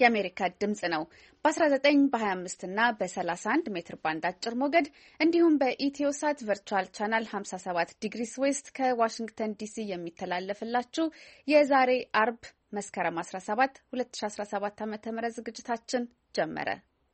የአሜሪካ ድምጽ ነው። በ19 በ25 እና በ31 ሜትር ባንድ አጭር ሞገድ እንዲሁም በኢትዮሳት ቨርቹዋል ቻናል 57 ዲግሪስ ዌስት ከዋሽንግተን ዲሲ የሚተላለፍላችሁ የዛሬ አርብ መስከረም 17 2017 ዓ.ም ዝግጅታችን ጀመረ።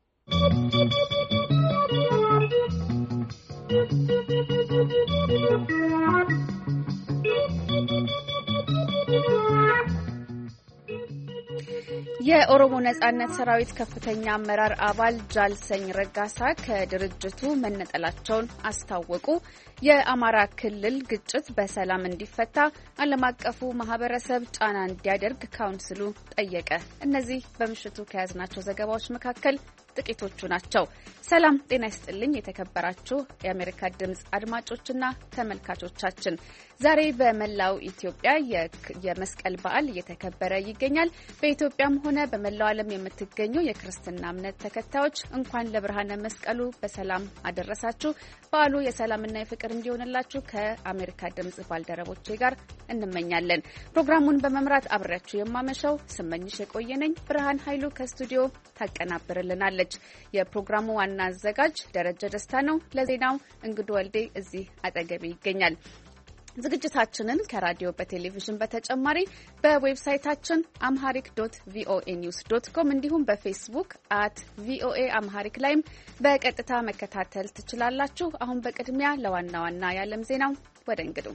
የኦሮሞ ነጻነት ሰራዊት ከፍተኛ አመራር አባል ጃልሰኝ ረጋሳ ከድርጅቱ መነጠላቸውን አስታወቁ። የአማራ ክልል ግጭት በሰላም እንዲፈታ ዓለም አቀፉ ማህበረሰብ ጫና እንዲያደርግ ካውንስሉ ጠየቀ። እነዚህ በምሽቱ ከያዝናቸው ዘገባዎች መካከል ጥቂቶቹ ናቸው። ሰላም ጤና ይስጥልኝ። የተከበራችሁ የአሜሪካ ድምጽ አድማጮችና ተመልካቾቻችን ዛሬ በመላው ኢትዮጵያ የመስቀል በዓል እየተከበረ ይገኛል። በኢትዮጵያም ሆነ በመላው ዓለም የምትገኙ የክርስትና እምነት ተከታዮች እንኳን ለብርሃነ መስቀሉ በሰላም አደረሳችሁ። በዓሉ የሰላምና የፍቅር እንዲሆንላችሁ ከአሜሪካ ድምጽ ባልደረቦቼ ጋር እንመኛለን። ፕሮግራሙን በመምራት አብሬያችሁ የማመሸው ስመኝሽ የቆየነኝ። ብርሃን ኃይሉ ከስቱዲዮ ታቀናብርልናለች። የፕሮግራሙ ዋና አዘጋጅ ደረጀ ደስታ ነው። ለዜናው እንግዱ ወልዴ እዚህ አጠገቤ ይገኛል። ዝግጅታችንን ከራዲዮ በቴሌቪዥን በተጨማሪ በዌብሳይታችን amharic.voanews.com እንዲሁም በፌስቡክ @voa amharic ላይም በቀጥታ መከታተል ትችላላችሁ። አሁን በቅድሚያ ለዋና ዋና የዓለም ዜናው ወደ እንግዱ።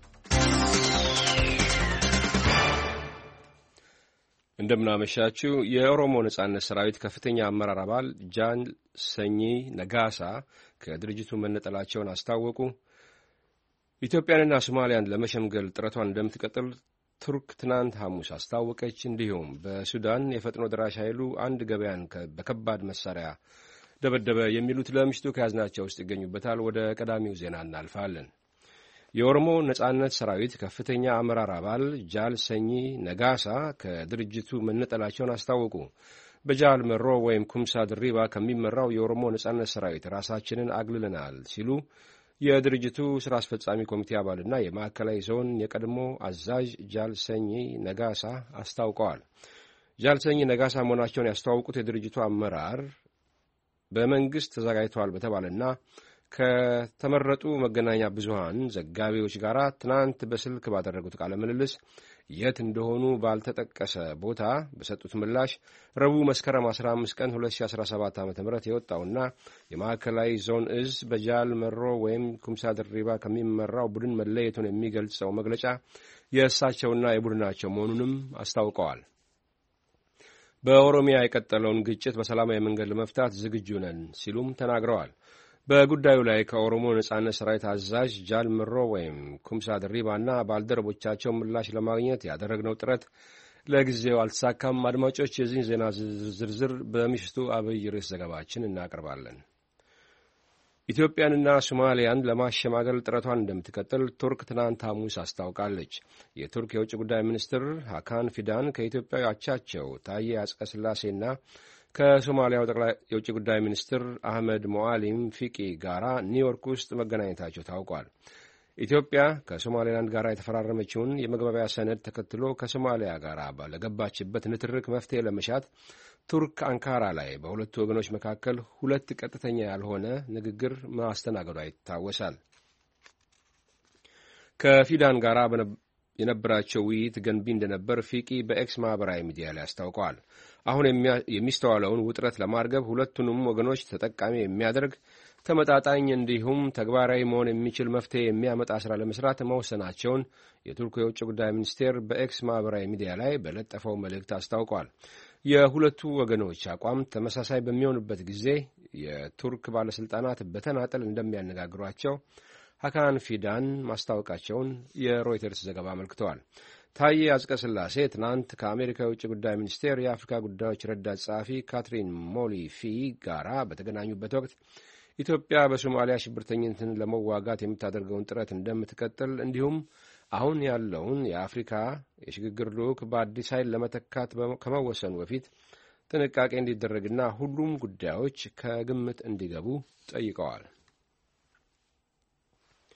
እንደምናመሻችሁ። የኦሮሞ ነጻነት ሰራዊት ከፍተኛ አመራር አባል ጃልሰኝ ነጋሳ ከድርጅቱ መነጠላቸውን አስታወቁ። ኢትዮጵያንና ሶማሊያን ለመሸምገል ጥረቷን እንደምትቀጥል ቱርክ ትናንት ሐሙስ አስታወቀች። እንዲሁም በሱዳን የፈጥኖ ደራሽ ኃይሉ አንድ ገበያን በከባድ መሳሪያ ደበደበ። የሚሉት ለምሽቱ ከያዝናቸው ውስጥ ይገኙበታል። ወደ ቀዳሚው ዜና እናልፋለን። የኦሮሞ ነጻነት ሰራዊት ከፍተኛ አመራር አባል ጃልሰኝ ነጋሳ ከድርጅቱ መነጠላቸውን አስታወቁ። በጃል መሮ ወይም ኩምሳ ድሪባ ከሚመራው የኦሮሞ ነጻነት ሰራዊት ራሳችንን አግልለናል ሲሉ የድርጅቱ ሥራ አስፈጻሚ ኮሚቴ አባልና የማዕከላዊ ዞን የቀድሞ አዛዥ ጃልሰኝ ነጋሳ አስታውቀዋል። ጃልሰኝ ነጋሳ መሆናቸውን ያስተዋውቁት የድርጅቱ አመራር በመንግሥት ተዘጋጅተዋል በተባለና ከተመረጡ መገናኛ ብዙሃን ዘጋቢዎች ጋር ትናንት በስልክ ባደረጉት ቃለ ምልልስ የት እንደሆኑ ባልተጠቀሰ ቦታ በሰጡት ምላሽ ረቡዕ መስከረም 15 ቀን 2017 ዓ.ም የወጣውና የማዕከላዊ ዞን እዝ በጃል መሮ ወይም ኩምሳ ድሪባ ከሚመራው ቡድን መለየቱን የሚገልጸው መግለጫ የእሳቸውና የቡድናቸው መሆኑንም አስታውቀዋል። በኦሮሚያ የቀጠለውን ግጭት በሰላማዊ መንገድ ለመፍታት ዝግጁ ነን ሲሉም ተናግረዋል። በጉዳዩ ላይ ከኦሮሞ ነጻነት ሰራዊት አዛዥ ጃል መሮ ወይም ኩምሳ ድሪባና ባልደረቦቻቸው ምላሽ ለማግኘት ያደረግነው ጥረት ለጊዜው አልተሳካም። አድማጮች፣ የዚህን ዜና ዝርዝር በምሽቱ አብይ ርዕስ ዘገባችን እናቀርባለን። ኢትዮጵያንና ሶማሊያን ለማሸማገል ጥረቷን እንደምትቀጥል ቱርክ ትናንት ሐሙስ አስታውቃለች። የቱርክ የውጭ ጉዳይ ሚኒስትር ሀካን ፊዳን ከኢትዮጵያዊ አቻቸው ታዬ አጽቀሥላሴና ከሶማሊያው ጠቅላይ የውጭ ጉዳይ ሚኒስትር አህመድ ሞአሊም ፊቂ ጋራ ኒውዮርክ ውስጥ መገናኘታቸው ታውቋል። ኢትዮጵያ ከሶማሌላንድ ጋር የተፈራረመችውን የመግባቢያ ሰነድ ተከትሎ ከሶማሊያ ጋር ለገባችበት ንትርክ መፍትሄ ለመሻት ቱርክ አንካራ ላይ በሁለቱ ወገኖች መካከል ሁለት ቀጥተኛ ያልሆነ ንግግር ማስተናገዷ ይታወሳል። ከፊዳን ጋር የነበራቸው ውይይት ገንቢ እንደነበር ፊቂ በኤክስ ማኅበራዊ ሚዲያ ላይ አስታውቀዋል። አሁን የሚስተዋለውን ውጥረት ለማርገብ ሁለቱንም ወገኖች ተጠቃሚ የሚያደርግ ተመጣጣኝ እንዲሁም ተግባራዊ መሆን የሚችል መፍትሄ የሚያመጣ ሥራ ለመስራት መወሰናቸውን የቱርክ የውጭ ጉዳይ ሚኒስቴር በኤክስ ማኅበራዊ ሚዲያ ላይ በለጠፈው መልእክት አስታውቋል። የሁለቱ ወገኖች አቋም ተመሳሳይ በሚሆንበት ጊዜ የቱርክ ባለሥልጣናት በተናጠል እንደሚያነጋግሯቸው ሀካን ፊዳን ማስታወቃቸውን የሮይተርስ ዘገባ አመልክተዋል። ታዬ አጽቀሥላሴ ትናንት ከአሜሪካ የውጭ ጉዳይ ሚኒስቴር የአፍሪካ ጉዳዮች ረዳት ጸሐፊ ካትሪን ሞሊፊ ጋራ በተገናኙበት ወቅት ኢትዮጵያ በሶማሊያ ሽብርተኝነትን ለመዋጋት የምታደርገውን ጥረት እንደምትቀጥል እንዲሁም አሁን ያለውን የአፍሪካ የሽግግር ልዑክ በአዲስ ኃይል ለመተካት ከመወሰኑ በፊት ጥንቃቄ እንዲደረግና ሁሉም ጉዳዮች ከግምት እንዲገቡ ጠይቀዋል።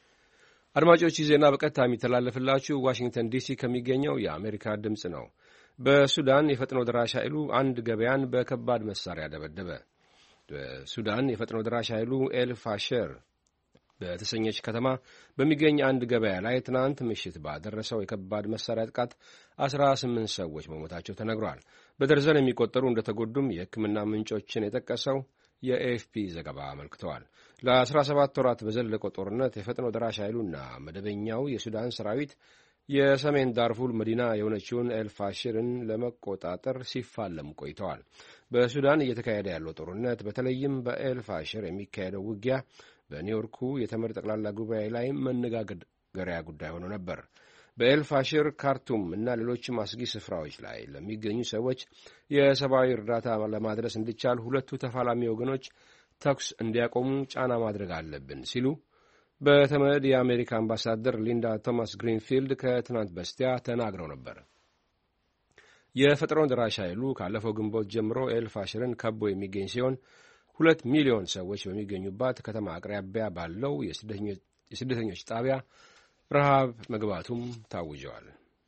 አድማጮች ዜና በቀጥታ የሚተላለፍላችሁ ዋሽንግተን ዲሲ ከሚገኘው የአሜሪካ ድምፅ ነው። በሱዳን የፈጥኖ ደራሽ ኃይሉ አንድ ገበያን በከባድ መሳሪያ ደበደበ። በሱዳን የፈጥኖ ደራሽ ኃይሉ ኤልፋሸር በተሰኘች ከተማ በሚገኝ አንድ ገበያ ላይ ትናንት ምሽት ባደረሰው የከባድ መሳሪያ ጥቃት 18 ሰዎች መሞታቸው ተነግሯል። በደርዘን የሚቆጠሩ እንደተጎዱም የሕክምና ምንጮችን የጠቀሰው የኤኤፍፒ ዘገባ አመልክተዋል። ለ17 ወራት በዘለቀው ጦርነት የፈጥኖ ደራሽ ኃይሉና መደበኛው የሱዳን ሰራዊት የሰሜን ዳርፉር መዲና የሆነችውን ኤልፋሽርን ለመቆጣጠር ሲፋለሙ ቆይተዋል። በሱዳን እየተካሄደ ያለው ጦርነት በተለይም በኤልፋሽር የሚካሄደው ውጊያ በኒውዮርኩ የተመድ ጠቅላላ ጉባኤ ላይ መነጋገሪያ ጉዳይ ሆኖ ነበር። በኤልፋሽር፣ ካርቱም እና ሌሎችም አስጊ ስፍራዎች ላይ ለሚገኙ ሰዎች የሰብአዊ እርዳታ ለማድረስ እንዲቻል ሁለቱ ተፋላሚ ወገኖች ተኩስ እንዲያቆሙ ጫና ማድረግ አለብን ሲሉ በተመድ የአሜሪካ አምባሳደር ሊንዳ ቶማስ ግሪንፊልድ ከትናንት በስቲያ ተናግረው ነበር። የፈጥኖ ደራሽ ኃይሉ ካለፈው ግንቦት ጀምሮ ኤልፋሽርን ከቦ የሚገኝ ሲሆን 2 ሚሊዮን ሰዎች በሚገኙባት ከተማ አቅራቢያ ባለው የስደተኞች ጣቢያ ረሃብ መግባቱም ታውጀዋል።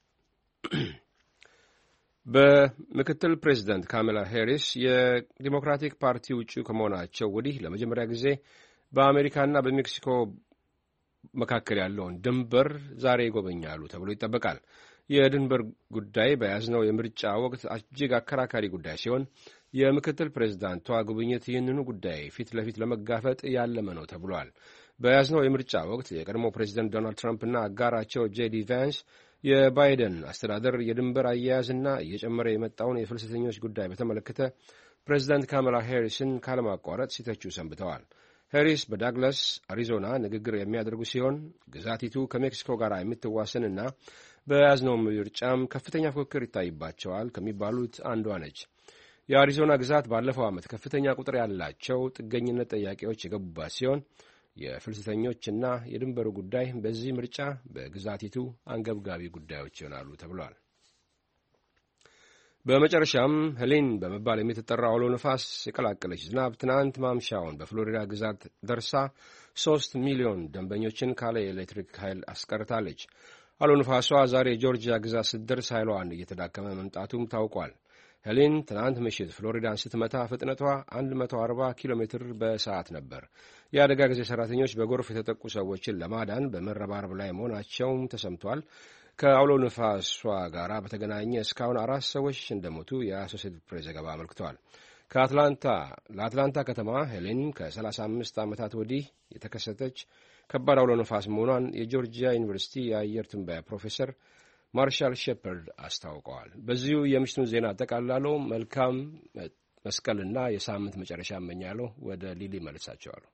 በምክትል ፕሬዚደንት ካማላ ሄሪስ የዲሞክራቲክ ፓርቲ ውጪ ከመሆናቸው ወዲህ ለመጀመሪያ ጊዜ በአሜሪካና በሜክሲኮ መካከል ያለውን ድንበር ዛሬ ይጎበኛሉ ተብሎ ይጠበቃል። የድንበር ጉዳይ በያዝነው የምርጫ ወቅት እጅግ አከራካሪ ጉዳይ ሲሆን የምክትል ፕሬዝዳንቷ ጉብኝት ይህንኑ ጉዳይ ፊት ለፊት ለመጋፈጥ ያለመ ነው ተብሏል። በያዝነው የምርጫ ወቅት የቀድሞ ፕሬዝደንት ዶናልድ ትራምፕና አጋራቸው ጄዲ ቫንስ የባይደን አስተዳደር የድንበር አያያዝና እየጨመረ የመጣውን የፍልሰተኞች ጉዳይ በተመለከተ ፕሬዝዳንት ካማላ ሄሪስን ካለማቋረጥ ሲተቹ ሰንብተዋል። ሄሪስ በዳግላስ አሪዞና ንግግር የሚያደርጉ ሲሆን ግዛቲቱ ከሜክሲኮ ጋር የምትዋሰንና በያዝነው ምርጫም ከፍተኛ ፉክክር ይታይባቸዋል ከሚባሉት አንዷ ነች። የአሪዞና ግዛት ባለፈው ዓመት ከፍተኛ ቁጥር ያላቸው ጥገኝነት ጠያቂዎች የገቡባት ሲሆን የፍልሰተኞችና የድንበሩ ጉዳይ በዚህ ምርጫ በግዛቲቱ አንገብጋቢ ጉዳዮች ይሆናሉ ተብሏል። በመጨረሻም ሄሊን በመባል የምትጠራው አውሎ ነፋስ የቀላቀለች ዝናብ ትናንት ማምሻውን በፍሎሪዳ ግዛት ደርሳ 3 ሚሊዮን ደንበኞችን ካለ የኤሌክትሪክ ኃይል አስቀርታለች። አውሎ ነፋሷ ዛሬ ጆርጂያ ግዛት ስትደርስ ኃይሏን እየተዳከመ መምጣቱም ታውቋል። ሄሊን ትናንት ምሽት ፍሎሪዳን ስትመታ ፍጥነቷ 140 ኪሎ ሜትር በሰዓት ነበር። የአደጋ ጊዜ ሠራተኞች በጎርፍ የተጠቁ ሰዎችን ለማዳን በመረባረብ ላይ መሆናቸውም ተሰምቷል። ከአውሎ ነፋሷ ጋር በተገናኘ እስካሁን 4 ሰዎች እንደሞቱ የአሶሴትድ ፕሬስ ዘገባ አመልክተዋል። ለአትላንታ ከተማ ሄሊን ከ35 ዓመታት ወዲህ የተከሰተች ከባድ አውሎ ነፋስ መሆኗን የጆርጂያ ዩኒቨርሲቲ የአየር ትንበያ ፕሮፌሰር ማርሻል ሼፐርድ አስታውቀዋል። በዚሁ የምሽቱን ዜና አጠቃላለሁ። መልካም መስቀልና የሳምንት መጨረሻ እመኛለሁ። ወደ ሊሊ መልሳቸዋለሁ።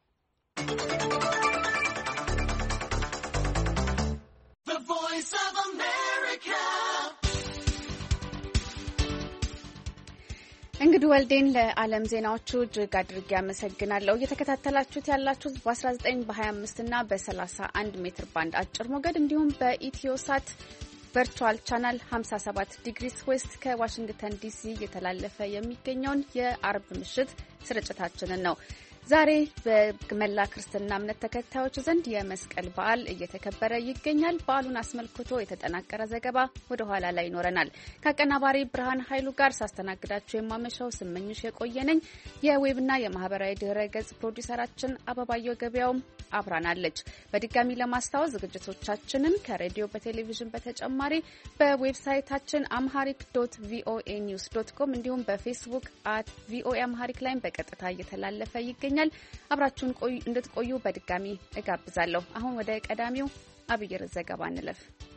እንግዲህ ወልዴን ለዓለም ዜናዎቹ እጅግ አድርጌ አመሰግናለሁ። እየተከታተላችሁት ያላችሁት በ19 በ25 እና በ31 ሜትር ባንድ አጭር ሞገድ እንዲሁም በኢትዮሳት ቨርቹዋል ቻናል 57 ዲግሪስ ዌስት ከዋሽንግተን ዲሲ እየተላለፈ የሚገኘውን የአርብ ምሽት ስርጭታችንን ነው። ዛሬ በመላ ክርስትና እምነት ተከታዮች ዘንድ የመስቀል በዓል እየተከበረ ይገኛል። በዓሉን አስመልክቶ የተጠናቀረ ዘገባ ወደ ኋላ ላይ ይኖረናል። ከአቀናባሪ ብርሃን ኃይሉ ጋር ሳስተናግዳችሁ የማመሻው ስመኝሽ የቆየነኝ። የዌብና የማህበራዊ ድህረ ገጽ ፕሮዲውሰራችን አበባየው ገበያውም አብራናለች። በድጋሚ ለማስታወስ ዝግጅቶቻችንን ከሬዲዮ በቴሌቪዥን በተጨማሪ በዌብሳይታችን amharic.voanews.com እንዲሁም በፌስቡክ @voa amharic ላይ በቀጥታ እየተላለፈ ይገኛል። አብራችሁን እንድትቆዩ በድጋሚ እጋብዛለሁ። አሁን ወደ ቀዳሚው አብይ ርዕስ ዘገባ እንለፍ።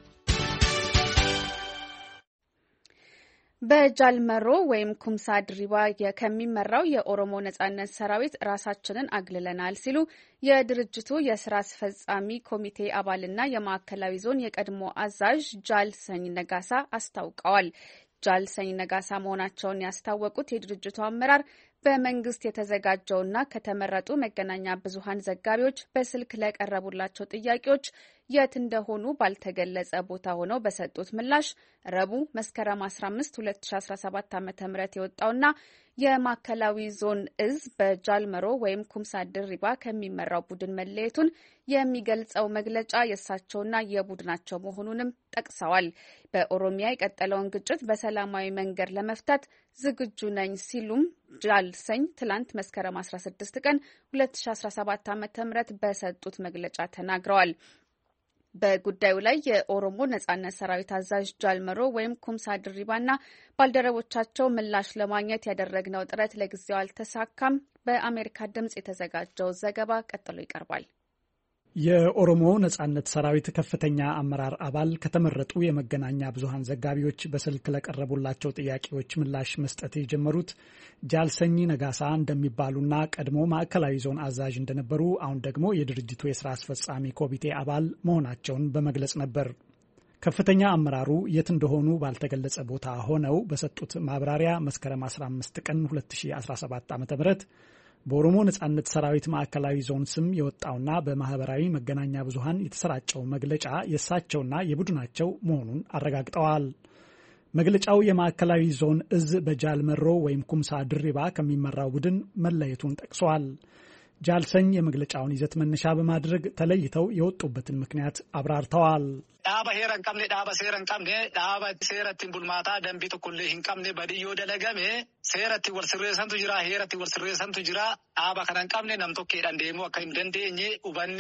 በጃልመሮ ወይም ኩምሳ ድሪባ ከሚመራው የኦሮሞ ነጻነት ሰራዊት ራሳችንን አግልለናል ሲሉ የድርጅቱ የስራ አስፈጻሚ ኮሚቴ አባልና የማዕከላዊ ዞን የቀድሞ አዛዥ ጃልሰኝ ነጋሳ አስታውቀዋል። ጃልሰኝ ነጋሳ መሆናቸውን ያስታወቁት የድርጅቱ አመራር በመንግስት የተዘጋጀውና ከተመረጡ መገናኛ ብዙሃን ዘጋቢዎች በስልክ ለቀረቡላቸው ጥያቄዎች የት እንደሆኑ ባልተገለጸ ቦታ ሆነው በሰጡት ምላሽ ረቡዕ መስከረም 15 2017 ዓ.ም የወጣውና የማዕከላዊ ዞን እዝ በጃልመሮ ወይም ኩምሳ ድሪባ ከሚመራው ቡድን መለየቱን የሚገልጸው መግለጫ የእሳቸውና የቡድናቸው መሆኑንም ጠቅሰዋል። በኦሮሚያ የቀጠለውን ግጭት በሰላማዊ መንገድ ለመፍታት ዝግጁ ነኝ ሲሉም ጃልሰኝ ትላንት መስከረም 16 ቀን 2017 ዓ.ም በሰጡት መግለጫ ተናግረዋል። በጉዳዩ ላይ የኦሮሞ ነጻነት ሰራዊት አዛዥ ጃልመሮ ወይም ኩምሳ ድሪባና ባልደረቦቻቸው ምላሽ ለማግኘት ያደረግነው ጥረት ለጊዜው አልተሳካም። በአሜሪካ ድምጽ የተዘጋጀው ዘገባ ቀጥሎ ይቀርባል። የኦሮሞ ነጻነት ሰራዊት ከፍተኛ አመራር አባል ከተመረጡ የመገናኛ ብዙሃን ዘጋቢዎች በስልክ ለቀረቡላቸው ጥያቄዎች ምላሽ መስጠት የጀመሩት ጃልሰኝ ነጋሳ እንደሚባሉና ቀድሞ ማዕከላዊ ዞን አዛዥ እንደነበሩ አሁን ደግሞ የድርጅቱ የስራ አስፈጻሚ ኮሚቴ አባል መሆናቸውን በመግለጽ ነበር። ከፍተኛ አመራሩ የት እንደሆኑ ባልተገለጸ ቦታ ሆነው በሰጡት ማብራሪያ መስከረም 15 ቀን 2017 ዓ.ም በኦሮሞ ነጻነት ሰራዊት ማዕከላዊ ዞን ስም የወጣውና በማህበራዊ መገናኛ ብዙሃን የተሰራጨው መግለጫ የእሳቸውና የቡድናቸው መሆኑን አረጋግጠዋል። መግለጫው የማዕከላዊ ዞን እዝ በጃልመሮ ወይም ኩምሳ ድሪባ ከሚመራው ቡድን መለየቱን ጠቅሷል። ጃልሰኝ የመግለጫውን ይዘት መነሻ በማድረግ ተለይተው የወጡበትን ምክንያት አብራርተዋል። ዳባ ሄረን ቀምኔ ዳባ ሴረን ቀምኔ ዳባ ሴረቲን ቡልማታ ደንቢ ተኩል ሂንቀምኔ በድዮ ደለገሜ ሴረቲ ወልስሬሰንቱ ጅራ ሄረቲ ወልስሬሰንቱ ጅራ ዳባ ከነን ቀምኔ ነምቶኬ ደንዴሙ አከም ደንዴኝ ኡበኔ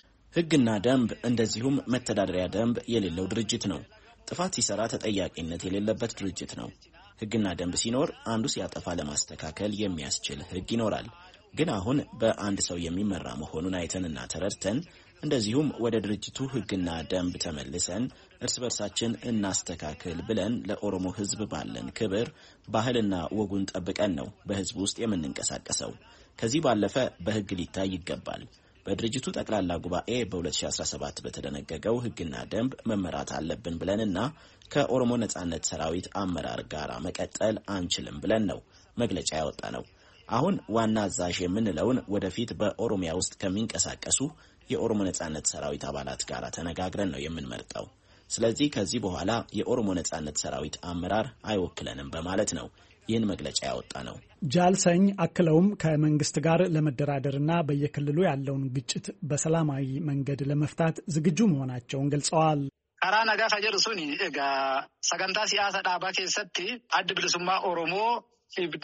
ሕግና ደንብ እንደዚሁም መተዳደሪያ ደንብ የሌለው ድርጅት ነው። ጥፋት ሲሰራ ተጠያቂነት የሌለበት ድርጅት ነው። ሕግና ደንብ ሲኖር አንዱ ሲያጠፋ ለማስተካከል የሚያስችል ሕግ ይኖራል። ግን አሁን በአንድ ሰው የሚመራ መሆኑን አይተንና ተረድተን እንደዚሁም ወደ ድርጅቱ ሕግና ደንብ ተመልሰን እርስ በርሳችን እናስተካክል ብለን ለኦሮሞ ሕዝብ ባለን ክብር ባህልና ወጉን ጠብቀን ነው በሕዝብ ውስጥ የምንንቀሳቀሰው። ከዚህ ባለፈ በሕግ ሊታይ ይገባል። በድርጅቱ ጠቅላላ ጉባኤ በ2017 በተደነገገው ሕግና ደንብ መመራት አለብን ብለንና ከኦሮሞ ነጻነት ሰራዊት አመራር ጋር መቀጠል አንችልም ብለን ነው መግለጫ ያወጣ ነው። አሁን ዋና አዛዥ የምንለውን ወደፊት በኦሮሚያ ውስጥ ከሚንቀሳቀሱ የኦሮሞ ነጻነት ሰራዊት አባላት ጋር ተነጋግረን ነው የምንመርጠው። ስለዚህ ከዚህ በኋላ የኦሮሞ ነጻነት ሰራዊት አመራር አይወክለንም በማለት ነው ይህን መግለጫ ያወጣ ነው። ጃልሰኝ አክለውም ከመንግስት ጋር ለመደራደርና በየክልሉ ያለውን ግጭት በሰላማዊ መንገድ ለመፍታት ዝግጁ መሆናቸውን ገልጸዋል። ካራ ነጋ ፈጀርሱኒ እጋ ሰገንታ ሲያሳ ዳባ ኬሰቲ አድ ብልሱማ ኦሮሞ ኢብዴ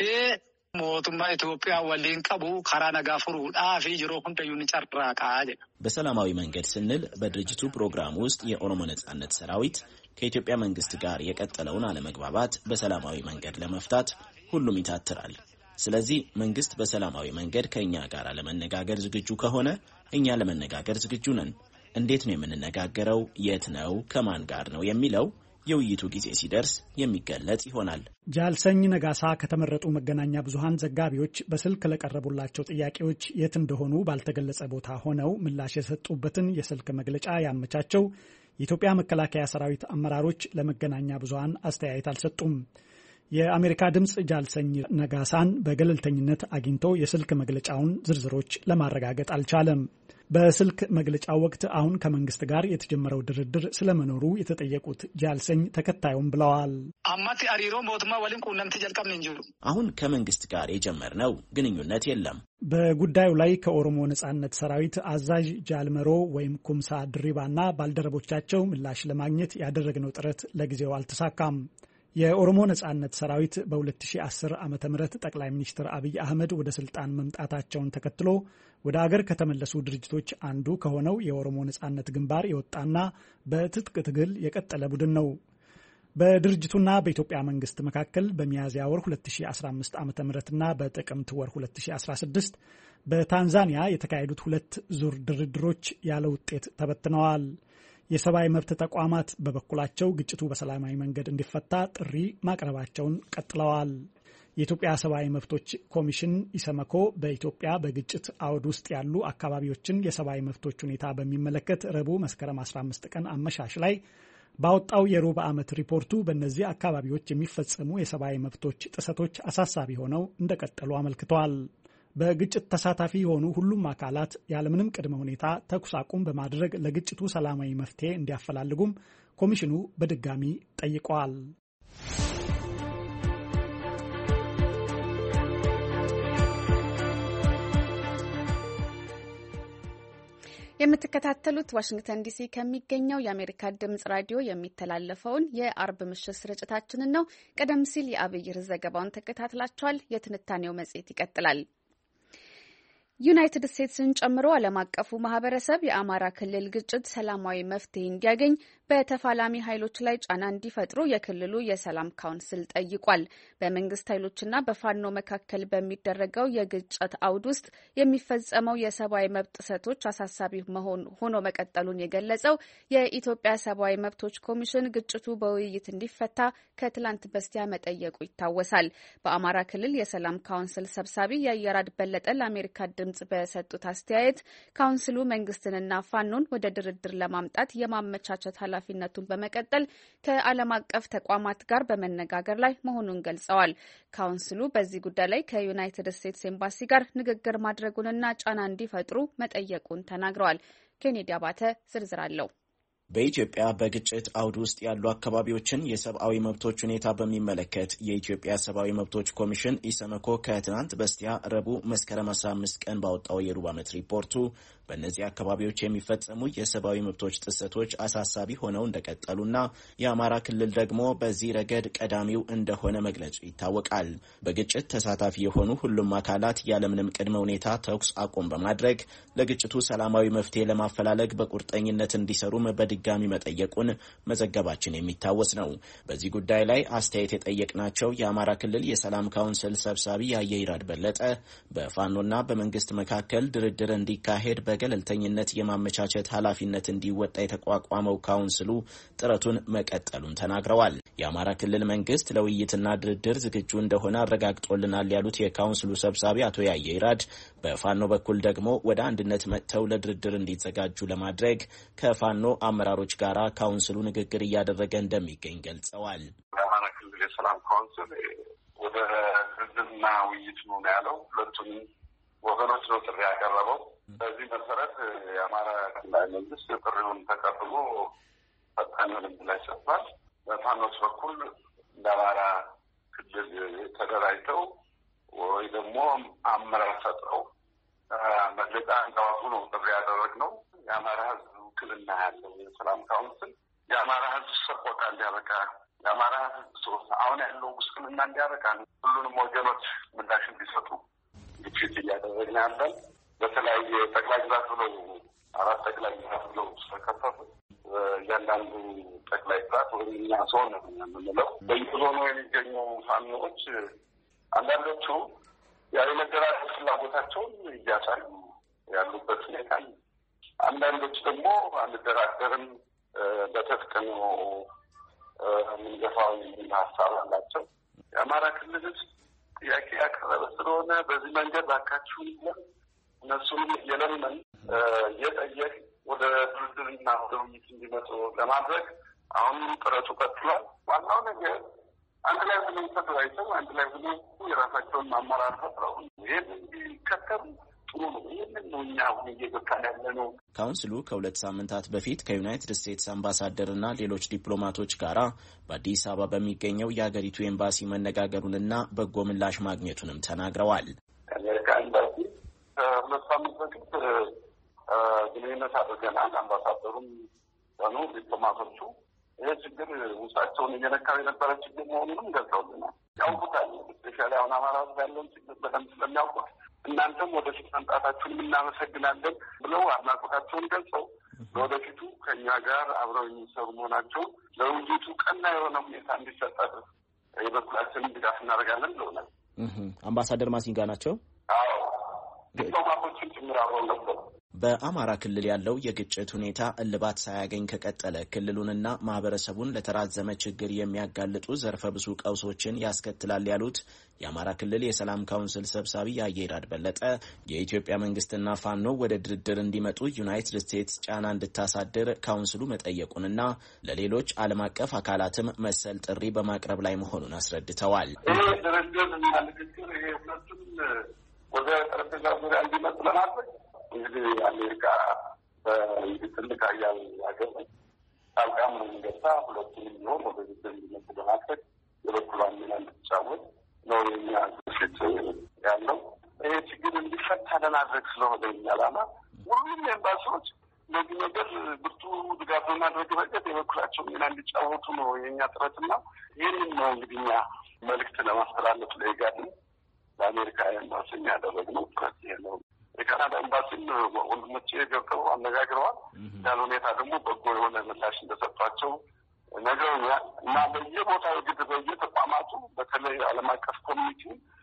ሞቱማ ኢትዮጵያ ወሊን ቀቡ ካራ ነጋ ፍሩዳ ፊ ጅሮ ሁንደዩን ጨራቃ በሰላማዊ መንገድ ስንል በድርጅቱ ፕሮግራም ውስጥ የኦሮሞ ነጻነት ሰራዊት ከኢትዮጵያ መንግስት ጋር የቀጠለውን አለመግባባት በሰላማዊ መንገድ ለመፍታት ሁሉም ይታትራል። ስለዚህ መንግስት በሰላማዊ መንገድ ከኛ ጋር ለመነጋገር ዝግጁ ከሆነ እኛ ለመነጋገር ዝግጁ ነን። እንዴት ነው የምንነጋገረው? የት ነው? ከማን ጋር ነው የሚለው የውይይቱ ጊዜ ሲደርስ የሚገለጽ ይሆናል። ጃልሰኝ ነጋሳ ከተመረጡ መገናኛ ብዙሃን ዘጋቢዎች በስልክ ለቀረቡላቸው ጥያቄዎች የት እንደሆኑ ባልተገለጸ ቦታ ሆነው ምላሽ የሰጡበትን የስልክ መግለጫ ያመቻቸው የኢትዮጵያ መከላከያ ሰራዊት አመራሮች ለመገናኛ ብዙሃን አስተያየት አልሰጡም። የአሜሪካ ድምጽ ጃልሰኝ ነጋሳን በገለልተኝነት አግኝቶ የስልክ መግለጫውን ዝርዝሮች ለማረጋገጥ አልቻለም። በስልክ መግለጫው ወቅት አሁን ከመንግስት ጋር የተጀመረው ድርድር ስለመኖሩ የተጠየቁት ጃልሰኝ ተከታዩም ብለዋል። አማቲ አሪሮ ሞትማ ወሊን ቁነምት ጀልቀም እንጂ አሁን ከመንግስት ጋር የጀመርነው ግንኙነት የለም። በጉዳዩ ላይ ከኦሮሞ ነጻነት ሰራዊት አዛዥ ጃልመሮ ወይም ኩምሳ ድሪባና ባልደረቦቻቸው ምላሽ ለማግኘት ያደረግነው ጥረት ለጊዜው አልተሳካም። የኦሮሞ ነጻነት ሰራዊት በ2010 ዓ.ም ጠቅላይ ሚኒስትር አብይ አህመድ ወደ ስልጣን መምጣታቸውን ተከትሎ ወደ አገር ከተመለሱ ድርጅቶች አንዱ ከሆነው የኦሮሞ ነጻነት ግንባር የወጣና በትጥቅ ትግል የቀጠለ ቡድን ነው። በድርጅቱና በኢትዮጵያ መንግስት መካከል በሚያዝያ ወር 2015 ዓ.ም በጥቅምት ወር 2016 በታንዛኒያ የተካሄዱት ሁለት ዙር ድርድሮች ያለ ውጤት ተበትነዋል። የሰብአዊ መብት ተቋማት በበኩላቸው ግጭቱ በሰላማዊ መንገድ እንዲፈታ ጥሪ ማቅረባቸውን ቀጥለዋል። የኢትዮጵያ ሰብአዊ መብቶች ኮሚሽን ኢሰመኮ በኢትዮጵያ በግጭት አውድ ውስጥ ያሉ አካባቢዎችን የሰብአዊ መብቶች ሁኔታ በሚመለከት ረቡዕ መስከረም 15 ቀን አመሻሽ ላይ ባወጣው የሩብ ዓመት ሪፖርቱ በእነዚህ አካባቢዎች የሚፈጸሙ የሰብአዊ መብቶች ጥሰቶች አሳሳቢ ሆነው እንደቀጠሉ አመልክተዋል። በግጭት ተሳታፊ የሆኑ ሁሉም አካላት ያለምንም ቅድመ ሁኔታ ተኩስ አቁም በማድረግ ለግጭቱ ሰላማዊ መፍትሄ እንዲያፈላልጉም ኮሚሽኑ በድጋሚ ጠይቀዋል። የምትከታተሉት ዋሽንግተን ዲሲ ከሚገኘው የአሜሪካ ድምጽ ራዲዮ የሚተላለፈውን የአርብ ምሽት ስርጭታችንን ነው። ቀደም ሲል የአብይ ርዕስ ዘገባውን ተከታትላችኋል። የትንታኔው መጽሔት ይቀጥላል። ዩናይትድ ስቴትስን ጨምሮ ዓለም አቀፉ ማህበረሰብ የአማራ ክልል ግጭት ሰላማዊ መፍትሄ እንዲያገኝ በተፋላሚ ኃይሎች ላይ ጫና እንዲፈጥሩ የክልሉ የሰላም ካውንስል ጠይቋል። በመንግስት ኃይሎችና በፋኖ መካከል በሚደረገው የግጭት አውድ ውስጥ የሚፈጸመው የሰብአዊ መብት ጥሰቶች አሳሳቢ ሆኖ መቀጠሉን የገለጸው የኢትዮጵያ ሰብአዊ መብቶች ኮሚሽን ግጭቱ በውይይት እንዲፈታ ከትላንት በስቲያ መጠየቁ ይታወሳል። በአማራ ክልል የሰላም ካውንስል ሰብሳቢ የአየራድ በለጠ ለአሜሪካ ድምጽ በሰጡት አስተያየት ካውንስሉ መንግስትንና ፋኖን ወደ ድርድር ለማምጣት የማመቻቸት ኃላፊነቱን በመቀጠል ከዓለም አቀፍ ተቋማት ጋር በመነጋገር ላይ መሆኑን ገልጸዋል። ካውንስሉ በዚህ ጉዳይ ላይ ከዩናይትድ ስቴትስ ኤምባሲ ጋር ንግግር ማድረጉንና ጫና እንዲፈጥሩ መጠየቁን ተናግረዋል። ኬኔዲ አባተ ዝርዝር አለው። በኢትዮጵያ በግጭት አውድ ውስጥ ያሉ አካባቢዎችን የሰብአዊ መብቶች ሁኔታ በሚመለከት የኢትዮጵያ ሰብአዊ መብቶች ኮሚሽን ኢሰመኮ ከትናንት በስቲያ ረቡዕ መስከረም 15 ቀን ባወጣው የሩብ ዓመት ሪፖርቱ በእነዚህ አካባቢዎች የሚፈጸሙ የሰብአዊ መብቶች ጥሰቶች አሳሳቢ ሆነው እንደቀጠሉና የአማራ ክልል ደግሞ በዚህ ረገድ ቀዳሚው እንደሆነ መግለጹ ይታወቃል። በግጭት ተሳታፊ የሆኑ ሁሉም አካላት ያለምንም ቅድመ ሁኔታ ተኩስ አቁም በማድረግ ለግጭቱ ሰላማዊ መፍትሄ ለማፈላለግ በቁርጠኝነት እንዲሰሩም በድጋሚ መጠየቁን መዘገባችን የሚታወስ ነው። በዚህ ጉዳይ ላይ አስተያየት የጠየቅናቸው የአማራ ክልል የሰላም ካውንስል ሰብሳቢ የአየይራድ በለጠ በፋኖና በመንግስት መካከል ድርድር እንዲካሄድ በገለልተኝነት የማመቻቸት ኃላፊነት እንዲወጣ የተቋቋመው ካውንስሉ ጥረቱን መቀጠሉን ተናግረዋል። የአማራ ክልል መንግስት ለውይይትና ድርድር ዝግጁ እንደሆነ አረጋግጦልናል ያሉት የካውንስሉ ሰብሳቢ አቶ ያየይራድ በፋኖ በኩል ደግሞ ወደ አንድነት መጥተው ለድርድር እንዲዘጋጁ ለማድረግ ከፋኖ አመራሮች ጋር ካውንስሉ ንግግር እያደረገ እንደሚገኝ ገልጸዋል። የአማራ ክልል የሰላም ካውንስል ወደ ድርድርና ውይይት ነው ያለው። ሁለቱም ወገኖች ነው ጥሪ ያቀረበው። በዚህ መሰረት የአማራ ክልላዊ መንግስት ጥሪውን ተቀብሎ ፈጣን ምላሽ ሰጥቷል። በፋኖስ በኩል እንደ አማራ ክልል ተደራጅተው ወይ ደግሞ አመራር ፈጥረው መግለጫ እንዳወጡ ነው ጥሪ ያደረግነው። የአማራ ህዝብ ውክልና ያለው የሰላም ካውንስል የአማራ ህዝብ ሰቆቃ እንዲያበቃ፣ የአማራ ህዝብ አሁን ያለው ውስጥልና እንዲያበቃ ሁሉንም ወገኖች ምላሽ እንዲሰጡ ግፊት እያደረግን ያለን። በተለያየ ጠቅላይ ግዛት ብለው 4 ጠቅላይ ግዛት ብለው ስለከፈቱ እያንዳንዱ ጠቅላይ ግዛት ወይም እኛ ሰው ነው የምንለው በየዞኑ የሚገኙ ፋኖዎች አንዳንዶቹ የመደራጀት ፍላጎታቸውን እያሳዩ ያሉበት ሁኔታ፣ አንዳንዶች ደግሞ አንደራደርም በትጥቅ ነው የምንገፋው የሚል ሀሳብ አላቸው። የአማራ ክልል ጥያቄ ያቀረበ ስለሆነ በዚህ መንገድ ባካችሁ ይለን እነሱንም የለመን የጠየቅ ወደ ድርድርና ወደ ውይይት እንዲመጡ ለማድረግ አሁንም ጥረቱ ቀጥሏል። ዋናው ነገር አንድ ላይ ብሎ ተደራጅተው አንድ ላይ ብሎ የራሳቸውን አመራር ፈጥረው ይህን እንዲከተሉ ጥሩ ነው። ይህንን ነው እኛ አሁን እየገፋን ያለ ነው። ካውንስሉ ከ2 ሳምንታት በፊት ከዩናይትድ ስቴትስ አምባሳደርና ሌሎች ዲፕሎማቶች ጋር በአዲስ አበባ በሚገኘው የአገሪቱ ኤምባሲ መነጋገሩንና በጎ ምላሽ ማግኘቱንም ተናግረዋል። የአሜሪካ ኤምባሲ ከ2 ሳምንት በፊት ግንኙነት አድርገናል። አምባሳደሩም ሆኑ ዲፕሎማቶቹ ይህ ችግር ውስጣቸውን እየነካው የነበረ ችግር መሆኑንም ገልጸውልናል። ያውቁታል። ስፔሻሊ አሁን አማራ ውስጥ ያለውን ችግር በደንብ ስለሚያውቁት እናንተም ወደፊት መምጣታችሁን እናመሰግናለን ብለው አድናቆታቸውን ገልጸው ለወደፊቱ ከኛ ጋር አብረው የሚሰሩ መሆናቸውን ለውይይቱ ቀና የሆነ ሁኔታ እንዲሰጣት የበኩላችንን ድጋፍ እናደርጋለን ብለውናል። አምባሳደር ማሲንጋ ናቸው። አዎ ዲፕሎማቶችን ጭምር አብረው ነበሩ። በአማራ ክልል ያለው የግጭት ሁኔታ እልባት ሳያገኝ ከቀጠለ ክልሉንና ማህበረሰቡን ለተራዘመ ችግር የሚያጋልጡ ዘርፈ ብዙ ቀውሶችን ያስከትላል ያሉት የአማራ ክልል የሰላም ካውንስል ሰብሳቢ አየይራድ በለጠ የኢትዮጵያ መንግስትና ፋኖ ወደ ድርድር እንዲመጡ ዩናይትድ ስቴትስ ጫና እንድታሳድር ካውንስሉ መጠየቁንና ለሌሎች ዓለም አቀፍ አካላትም መሰል ጥሪ በማቅረብ ላይ መሆኑን አስረድተዋል። ድርድርና ንግግር ሁለቱም ወደ ጠረጴዛ ዙሪያ እንዲመጡ ለማድረግ እንግዲህ አሜሪካ ትልቅ ሀያል ሀገር ጣልቃም ገብታ ሁለቱንም ቢሆን ወደ ድርድር እንዲመጡ ለማድረግ የበኩሏን ሚና እንድትጫወት ነው የኛ ግፊት ያለው። ይሄ ችግር እንዲፈታ ለማድረግ ስለሆነ የኛ ዓላማ ሁሉም ኤምባሲዎች ለዚህ ነገር ብርቱ ድጋፍ በማድረግ ረገድ የበኩላቸውን ሚና እንዲጫወቱ ነው የኛ ጥረትና ይህንን ነው እንግዲህ እኛ መልዕክት ለማስተላለፍ ለኢጋድም ለአሜሪካ ኤምባሲም ያደረግነው ጥረት ይሄ ነው። የካናዳ ኤምባሲም ወንድሞቼ ገብተው አነጋግረዋል። ያን ሁኔታ ደግሞ በጎ የሆነ ምላሽ እንደሰጧቸው ነግረውኛል እና በየቦታው ግድ በየተቋማቱ በተለይ ዓለም አቀፍ ኮሚኒቲ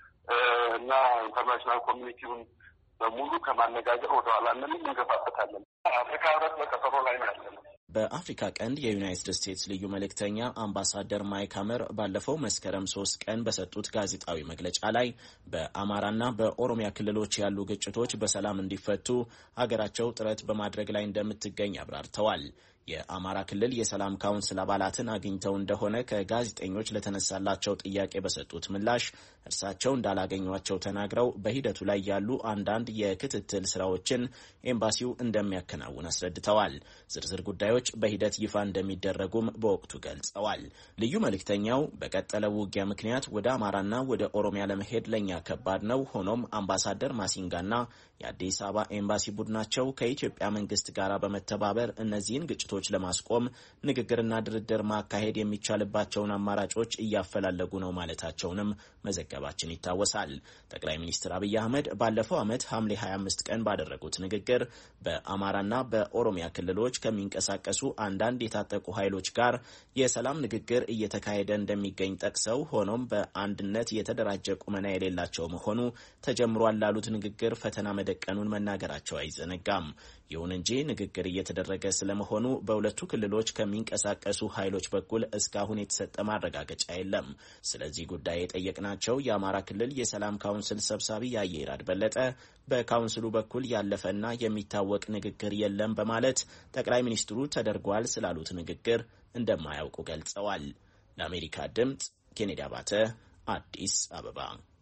እና ኢንተርናሽናል ኮሚኒቲውን በሙሉ ከማነጋገር ወደኋላ ምንም እንገፋበታለን። አፍሪካ ህብረት በቀጠሮ ላይ ነው ያለነው። በአፍሪካ ቀንድ የዩናይትድ ስቴትስ ልዩ መልእክተኛ አምባሳደር ማይክ ሀመር ባለፈው መስከረም 3 ቀን በሰጡት ጋዜጣዊ መግለጫ ላይ በአማራና በኦሮሚያ ክልሎች ያሉ ግጭቶች በሰላም እንዲፈቱ ሀገራቸው ጥረት በማድረግ ላይ እንደምትገኝ አብራርተዋል። የአማራ ክልል የሰላም ካውንስል አባላትን አግኝተው እንደሆነ ከጋዜጠኞች ለተነሳላቸው ጥያቄ በሰጡት ምላሽ እርሳቸው እንዳላገኟቸው ተናግረው በሂደቱ ላይ ያሉ አንዳንድ የክትትል ስራዎችን ኤምባሲው እንደሚያከናውን አስረድተዋል። ዝርዝር ጉዳዮች በሂደት ይፋ እንደሚደረጉም በወቅቱ ገልጸዋል። ልዩ መልእክተኛው በቀጠለው ውጊያ ምክንያት ወደ አማራና ወደ ኦሮሚያ ለመሄድ ለኛ ከባድ ነው። ሆኖም አምባሳደር ማሲንጋና የአዲስ አበባ ኤምባሲ ቡድናቸው ከኢትዮጵያ መንግስት ጋር በመተባበር እነዚህን ግጭቶች ለማስቆም ንግግርና ድርድር ማካሄድ የሚቻልባቸውን አማራጮች እያፈላለጉ ነው ማለታቸውንም መዘገባችን ይታወሳል። ጠቅላይ ሚኒስትር አብይ አህመድ ባለፈው ዓመት ሐምሌ 25 ቀን ባደረጉት ንግግር በአማራና በኦሮሚያ ክልሎች ከሚንቀሳቀሱ አንዳንድ የታጠቁ ኃይሎች ጋር የሰላም ንግግር እየተካሄደ እንደሚገኝ ጠቅሰው ሆኖም በአንድነት የተደራጀ ቁመና የሌላቸው መሆኑ ተጀምሯል ላሉት ንግግር ፈተና መደቀኑን መናገራቸው አይዘነጋም። ይሁን እንጂ ንግግር እየተደረገ ስለመሆኑ በሁለቱ ክልሎች ከሚንቀሳቀሱ ኃይሎች በኩል እስካሁን የተሰጠ ማረጋገጫ የለም። ስለዚህ ጉዳይ የጠየቅናቸው የአማራ ክልል የሰላም ካውንስል ሰብሳቢ አየይራድ በለጠ በካውንስሉ በኩል ያለፈና የሚታወቅ ንግግር የለም በማለት ጠቅላይ ሚኒስትሩ ተደርጓል ስላሉት ንግግር እንደማያውቁ ገልጸዋል። ለአሜሪካ ድምጽ ኬኔዲ አባተ አዲስ አበባ።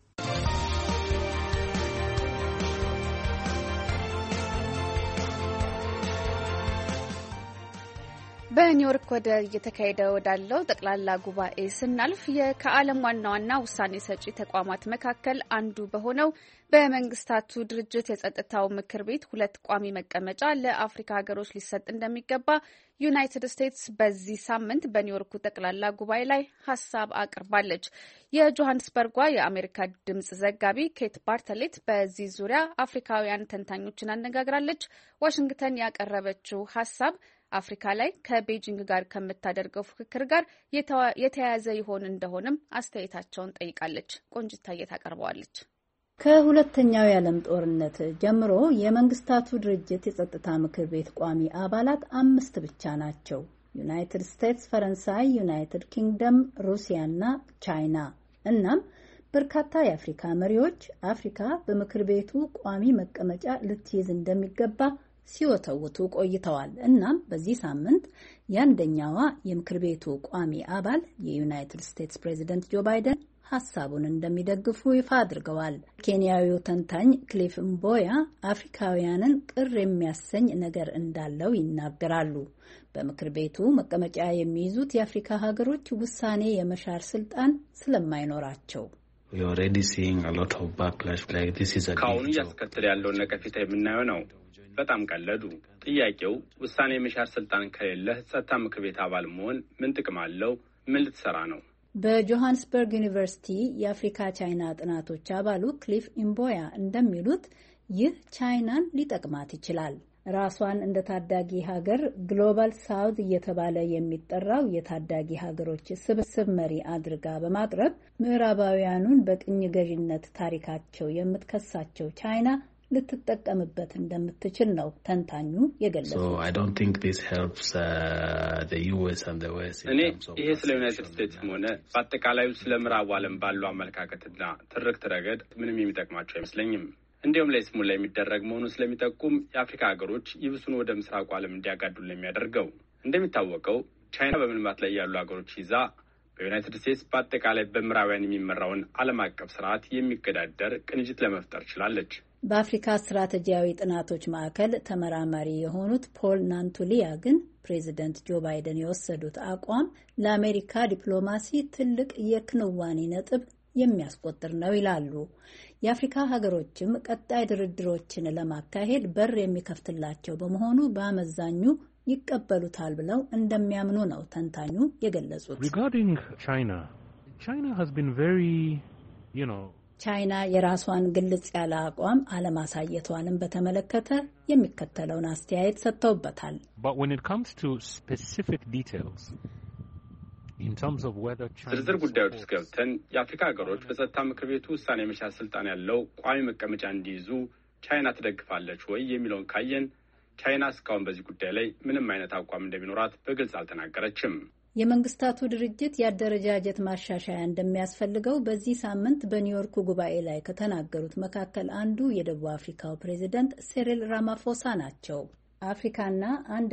በኒውዮርክ ወደ እየተካሄደ ወዳለው ጠቅላላ ጉባኤ ስናልፍ ከዓለም ዋና ዋና ውሳኔ ሰጪ ተቋማት መካከል አንዱ በሆነው በመንግስታቱ ድርጅት የጸጥታው ምክር ቤት 2 ቋሚ መቀመጫ ለአፍሪካ ሀገሮች ሊሰጥ እንደሚገባ ዩናይትድ ስቴትስ በዚህ ሳምንት በኒውዮርኩ ጠቅላላ ጉባኤ ላይ ሀሳብ አቅርባለች። የጆሃንስበርጓ የአሜሪካ ድምጽ ዘጋቢ ኬት ባርተሌት በዚህ ዙሪያ አፍሪካውያን ተንታኞችን አነጋግራለች። ዋሽንግተን ያቀረበችው ሀሳብ አፍሪካ ላይ ከቤጂንግ ጋር ከምታደርገው ፍክክር ጋር የተያያዘ ይሆን እንደሆነም አስተያየታቸውን ጠይቃለች። ቆንጅታዬ ታቀርበዋለች። ከሁለተኛው የዓለም ጦርነት ጀምሮ የመንግስታቱ ድርጅት የጸጥታ ምክር ቤት ቋሚ አባላት 5 ብቻ ናቸው። ዩናይትድ ስቴትስ፣ ፈረንሳይ፣ ዩናይትድ ኪንግደም፣ ሩሲያና ቻይና። እናም በርካታ የአፍሪካ መሪዎች አፍሪካ በምክር ቤቱ ቋሚ መቀመጫ ልትይዝ እንደሚገባ ሲወተውቱ ቆይተዋል። እናም በዚህ ሳምንት የአንደኛዋ የምክር ቤቱ ቋሚ አባል የዩናይትድ ስቴትስ ፕሬዚደንት ጆ ባይደን ሀሳቡን እንደሚደግፉ ይፋ አድርገዋል። ኬንያዊው ተንታኝ ክሊፍ ምቦያ አፍሪካውያንን ቅር የሚያሰኝ ነገር እንዳለው ይናገራሉ። በምክር ቤቱ መቀመጫ የሚይዙት የአፍሪካ ሀገሮች ውሳኔ የመሻር ስልጣን ስለማይኖራቸው ከአሁኑ እያስከተለ ያለውን ነቀፌታ የምናየው ነው። በጣም ቀለዱ። ጥያቄው ውሳኔ የመሻር ስልጣን ከሌለህ ጸጥታ ምክር ቤት አባል መሆን ምን ጥቅም አለው? ምን ልትሰራ ነው? በጆሃንስበርግ ዩኒቨርሲቲ የአፍሪካ ቻይና ጥናቶች አባሉ ክሊፍ ኢምቦያ እንደሚሉት ይህ ቻይናን ሊጠቅማት ይችላል። ራሷን እንደ ታዳጊ ሀገር ግሎባል ሳውዝ እየተባለ የሚጠራው የታዳጊ ሀገሮች ስብስብ መሪ አድርጋ በማቅረብ ምዕራባውያኑን በቅኝ ገዥነት ታሪካቸው የምትከሳቸው ቻይና ልትጠቀምበት እንደምትችል ነው ተንታኙ የገለጹት። እኔ ይሄ ስለ ዩናይትድ ስቴትስም ሆነ በአጠቃላዩ ስለ ምዕራቡ ዓለም ባለው አመለካከትና ትርክት ረገድ ምንም የሚጠቅማቸው አይመስለኝም። እንዲሁም ለይስሙላ የሚደረግ መሆኑን ስለሚጠቁም የአፍሪካ ሀገሮች ይብሱን ወደ ምስራቁ ዓለም እንዲያጋዱል የሚያደርገው። እንደሚታወቀው ቻይና በመልማት ላይ ያሉ ሀገሮች ይዛ በዩናይትድ ስቴትስ በአጠቃላይ በምዕራባውያን የሚመራውን ዓለም አቀፍ ስርዓት የሚገዳደር ቅንጅት ለመፍጠር ችላለች። በአፍሪካ ስትራቴጂያዊ ጥናቶች ማዕከል ተመራማሪ የሆኑት ፖል ናንቱሊያ ግን ፕሬዚደንት ጆ ባይደን የወሰዱት አቋም ለአሜሪካ ዲፕሎማሲ ትልቅ የክንዋኔ ነጥብ የሚያስቆጥር ነው ይላሉ። የአፍሪካ ሀገሮችም ቀጣይ ድርድሮችን ለማካሄድ በር የሚከፍትላቸው በመሆኑ በአመዛኙ ይቀበሉታል ብለው እንደሚያምኑ ነው ተንታኙ የገለጹት። ቻይና የራሷን ግልጽ ያለ አቋም አለማሳየቷንም በተመለከተ የሚከተለውን አስተያየት ሰጥተውበታል። ዝርዝር ጉዳዮች ውስጥ ገብተን የአፍሪካ ሀገሮች በጸጥታ ምክር ቤቱ ውሳኔ የመሻር ስልጣን ያለው ቋሚ መቀመጫ እንዲይዙ ቻይና ትደግፋለች ወይ የሚለውን ካየን ቻይና እስካሁን በዚህ ጉዳይ ላይ ምንም አይነት አቋም እንደሚኖራት በግልጽ አልተናገረችም። የመንግስታቱ ድርጅት የአደረጃጀት ማሻሻያ እንደሚያስፈልገው በዚህ ሳምንት በኒውዮርኩ ጉባኤ ላይ ከተናገሩት መካከል አንዱ የደቡብ አፍሪካው ፕሬዚደንት ሲሪል ራማፎሳ ናቸው። አፍሪካና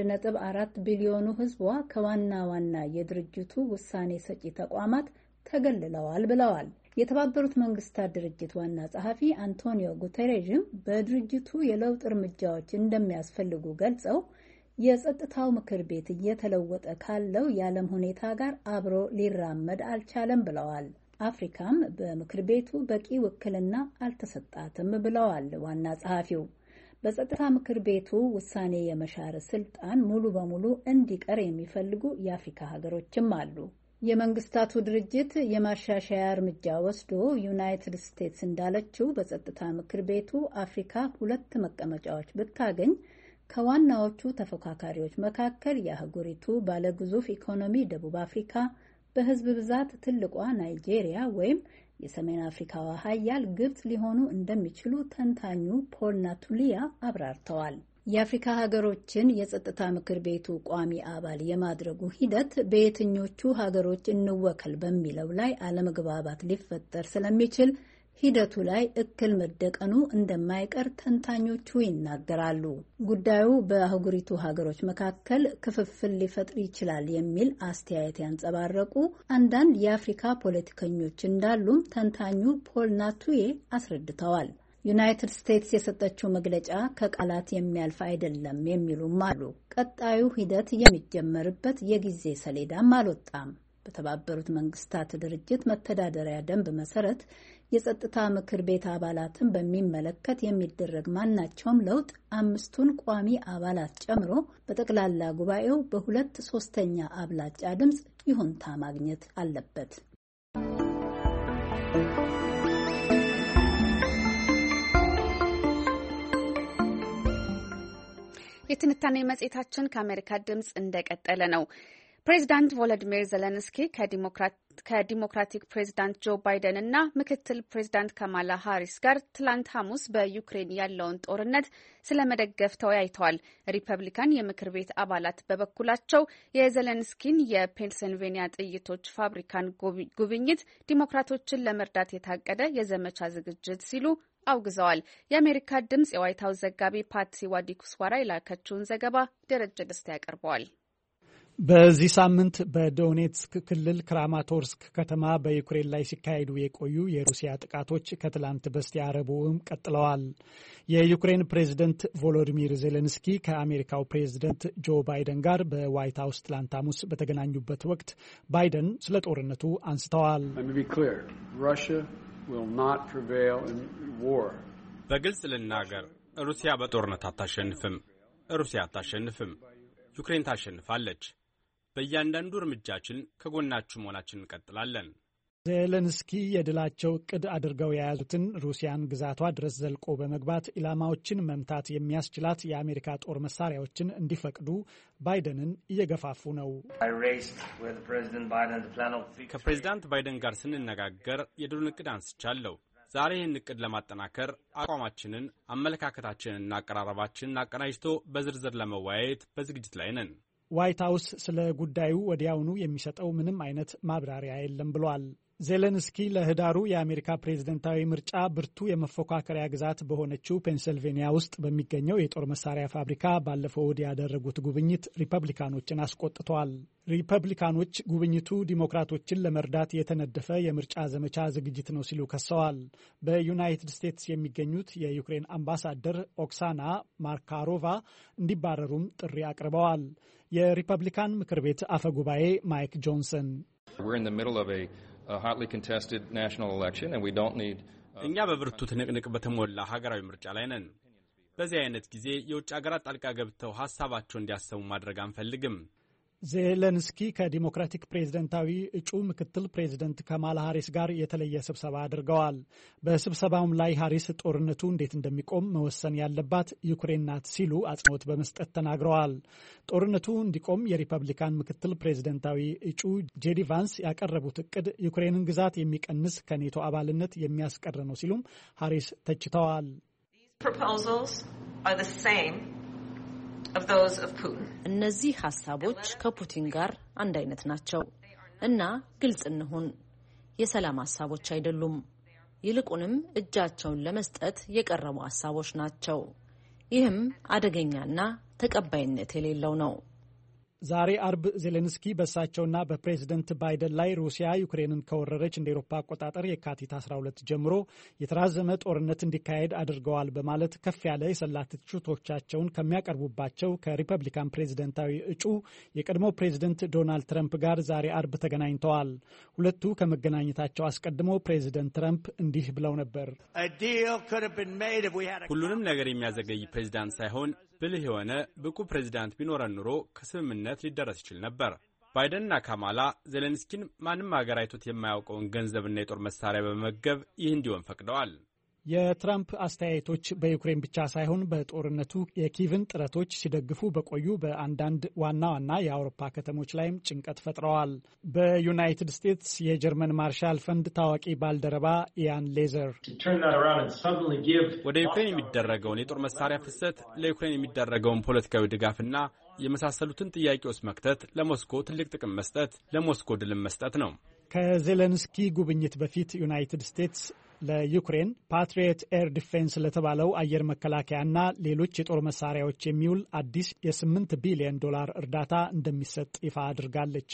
1.4 ቢሊዮኑ ሕዝቧ ከዋና ዋና የድርጅቱ ውሳኔ ሰጪ ተቋማት ተገልለዋል ብለዋል። የተባበሩት መንግስታት ድርጅት ዋና ጸሐፊ አንቶኒዮ ጉተሬዥም በድርጅቱ የለውጥ እርምጃዎች እንደሚያስፈልጉ ገልጸው የጸጥታው ምክር ቤት እየተለወጠ ካለው የዓለም ሁኔታ ጋር አብሮ ሊራመድ አልቻለም ብለዋል። አፍሪካም በምክር ቤቱ በቂ ውክልና አልተሰጣትም ብለዋል ዋና ጸሐፊው። በጸጥታ ምክር ቤቱ ውሳኔ የመሻር ስልጣን ሙሉ በሙሉ እንዲቀር የሚፈልጉ የአፍሪካ ሀገሮችም አሉ። የመንግስታቱ ድርጅት የማሻሻያ እርምጃ ወስዶ ዩናይትድ ስቴትስ እንዳለችው በጸጥታ ምክር ቤቱ አፍሪካ 2 መቀመጫዎች ብታገኝ ከዋናዎቹ ተፎካካሪዎች መካከል የአህጉሪቱ ባለግዙፍ ኢኮኖሚ ደቡብ አፍሪካ፣ በህዝብ ብዛት ትልቋ ናይጄሪያ ወይም የሰሜን አፍሪካዋ ሀያል ግብጽ ሊሆኑ እንደሚችሉ ተንታኙ ፖል ናቱሊያ አብራርተዋል። የአፍሪካ ሀገሮችን የጸጥታ ምክር ቤቱ ቋሚ አባል የማድረጉ ሂደት በየትኞቹ ሀገሮች እንወከል በሚለው ላይ አለመግባባት ሊፈጠር ስለሚችል ሂደቱ ላይ እክል መደቀኑ እንደማይቀር ተንታኞቹ ይናገራሉ። ጉዳዩ በአህጉሪቱ ሀገሮች መካከል ክፍፍል ሊፈጥር ይችላል የሚል አስተያየት ያንጸባረቁ አንዳንድ የአፍሪካ ፖለቲከኞች እንዳሉም ተንታኙ ፖል ናቱዬ አስረድተዋል። ዩናይትድ ስቴትስ የሰጠችው መግለጫ ከቃላት የሚያልፍ አይደለም የሚሉም አሉ። ቀጣዩ ሂደት የሚጀመርበት የጊዜ ሰሌዳም አልወጣም። በተባበሩት መንግስታት ድርጅት መተዳደሪያ ደንብ መሰረት የጸጥታ ምክር ቤት አባላትን በሚመለከት የሚደረግ ማናቸውም ለውጥ 5ቱን ቋሚ አባላት ጨምሮ በጠቅላላ ጉባኤው በ2/3 አብላጫ ድምፅ ይሁንታ ማግኘት አለበት። የትንታኔ መጽሔታችን ከአሜሪካ ድምፅ እንደቀጠለ ነው። ፕሬዚዳንት ቮሎዲሚር ዜሌንስኪ ከዲሞክራቲክ ፕሬዚዳንት ጆ ባይደን እና ምክትል ፕሬዚዳንት ካማላ ሃሪስ ጋር ትላንት ሐሙስ በዩክሬን ያለውን ጦርነት ስለመደገፍ ተወያይተዋል። ሪፐብሊካን የምክር ቤት አባላት በበኩላቸው የዜሌንስኪን የፔንስልቬኒያ ጥይቶች ፋብሪካን ጉብኝት ዲሞክራቶችን ለመርዳት የታቀደ የዘመቻ ዝግጅት ሲሉ አውግዘዋል። የአሜሪካ ድምፅ የዋይት ሀውስ ዘጋቢ ፓትሲ ዋዲኩስዋራ የላከችውን ዘገባ ደረጀ ደስታ ያቀርበዋል። በዚህ ሳምንት በዶኔትስክ ክልል ክራማቶርስክ ከተማ በዩክሬን ላይ ሲካሄዱ የቆዩ የሩሲያ ጥቃቶች ከትላንት በስቲያ ረቡዕም ቀጥለዋል። የዩክሬን ፕሬዝደንት ቮሎዲሚር ዜሌንስኪ ከአሜሪካው ፕሬዝደንት ጆ ባይደን ጋር በዋይት ሀውስ ትላንት ሐሙስ በተገናኙበት ወቅት ባይደን ስለ ጦርነቱ አንስተዋል። በግልጽ ልናገር፣ ሩሲያ በጦርነት አታሸንፍም። ሩሲያ አታሸንፍም። ዩክሬን ታሸንፋለች። በእያንዳንዱ እርምጃችን ከጎናችሁ መሆናችን እንቀጥላለን። ዜሌንስኪ የድላቸው እቅድ አድርገው የያዙትን ሩሲያን ግዛቷ ድረስ ዘልቆ በመግባት ኢላማዎችን መምታት የሚያስችላት የአሜሪካ ጦር መሳሪያዎችን እንዲፈቅዱ ባይደንን እየገፋፉ ነው። ከፕሬዚዳንት ባይደን ጋር ስንነጋገር የድሉን እቅድ አንስቻለሁ። ዛሬ ይህን እቅድ ለማጠናከር አቋማችንን፣ አመለካከታችንንና አቀራረባችንን አቀናጅቶ በዝርዝር ለመወያየት በዝግጅት ላይ ነን። ዋይት ሀውስ ስለ ጉዳዩ ወዲያውኑ የሚሰጠው ምንም አይነት ማብራሪያ የለም ብሏል። ዜሌንስኪ ለህዳሩ የአሜሪካ ፕሬዝደንታዊ ምርጫ ብርቱ የመፎካከሪያ ግዛት በሆነችው ፔንሲልቬኒያ ውስጥ በሚገኘው የጦር መሳሪያ ፋብሪካ ባለፈው እሁድ ያደረጉት ጉብኝት ሪፐብሊካኖችን አስቆጥተዋል። ሪፐብሊካኖች ጉብኝቱ ዲሞክራቶችን ለመርዳት የተነደፈ የምርጫ ዘመቻ ዝግጅት ነው ሲሉ ከሰዋል። በዩናይትድ ስቴትስ የሚገኙት የዩክሬን አምባሳደር ኦክሳና ማርካሮቫ እንዲባረሩም ጥሪ አቅርበዋል። የሪፐብሊካን ምክር ቤት አፈ ጉባኤ ማይክ ጆንሰን እኛ በብርቱ ትንቅንቅ በተሞላ ሀገራዊ ምርጫ ላይ ነን። በዚህ አይነት ጊዜ የውጭ ሀገራት ጣልቃ ገብተው ሀሳባቸውን እንዲያሰሙ ማድረግ አንፈልግም። ዜሌንስኪ ከዲሞክራቲክ ፕሬዝደንታዊ እጩ ምክትል ፕሬዝደንት ካማላ ሃሪስ ጋር የተለየ ስብሰባ አድርገዋል። በስብሰባውም ላይ ሃሪስ ጦርነቱ እንዴት እንደሚቆም መወሰን ያለባት ዩክሬን ናት ሲሉ አጽንኦት በመስጠት ተናግረዋል። ጦርነቱ እንዲቆም የሪፐብሊካን ምክትል ፕሬዝደንታዊ እጩ ጄዲ ቫንስ ያቀረቡት እቅድ ዩክሬንን ግዛት የሚቀንስ ከኔቶ አባልነት የሚያስቀር ነው ሲሉም ሃሪስ ተችተዋል። እነዚህ ሀሳቦች ከፑቲን ጋር አንድ አይነት ናቸው እና ግልጽ እንሁን፣ የሰላም ሀሳቦች አይደሉም። ይልቁንም እጃቸውን ለመስጠት የቀረቡ ሀሳቦች ናቸው። ይህም አደገኛና ተቀባይነት የሌለው ነው። ዛሬ አርብ ዜሌንስኪ በእሳቸውና በፕሬዝደንት ባይደን ላይ ሩሲያ ዩክሬንን ከወረረች እንደ ኤሮፓ አቆጣጠር የካቲት 12 ጀምሮ የተራዘመ ጦርነት እንዲካሄድ አድርገዋል በማለት ከፍ ያለ የሰላ ትችቶቻቸውን ከሚያቀርቡባቸው ከሪፐብሊካን ፕሬዝደንታዊ እጩ የቀድሞ ፕሬዝደንት ዶናልድ ትራምፕ ጋር ዛሬ አርብ ተገናኝተዋል። ሁለቱ ከመገናኘታቸው አስቀድሞ ፕሬዝደንት ትራምፕ እንዲህ ብለው ነበር። ሁሉንም ነገር የሚያዘገይ ፕሬዝዳንት ሳይሆን ብልህ የሆነ ብቁ ፕሬዝዳንት ቢኖረን ኑሮ ከስምምነት ሊደረስ ይችል ነበር። ባይደንና ካማላ ዜሌንስኪን ማንም ሀገር አይቶት የማያውቀውን ገንዘብና የጦር መሳሪያ በመመገብ ይህ እንዲሆን ፈቅደዋል። የትራምፕ አስተያየቶች በዩክሬን ብቻ ሳይሆን በጦርነቱ የኪቭን ጥረቶች ሲደግፉ በቆዩ በአንዳንድ ዋና ዋና የአውሮፓ ከተሞች ላይም ጭንቀት ፈጥረዋል። በዩናይትድ ስቴትስ የጀርመን ማርሻል ፈንድ ታዋቂ ባልደረባ ኢያን ሌዘር ወደ ዩክሬን የሚደረገውን የጦር መሳሪያ ፍሰት፣ ለዩክሬን የሚደረገውን ፖለቲካዊ ድጋፍና የመሳሰሉትን ጥያቄ ውስጥ መክተት ለሞስኮ ትልቅ ጥቅም መስጠት፣ ለሞስኮ ድልም መስጠት ነው። ከዜሌንስኪ ጉብኝት በፊት ዩናይትድ ስቴትስ ለዩክሬን ፓትሪየት ኤር ዲፌንስ ለተባለው አየር መከላከያና ሌሎች የጦር መሳሪያዎች የሚውል አዲስ የ8 ቢሊዮን ዶላር እርዳታ እንደሚሰጥ ይፋ አድርጋለች።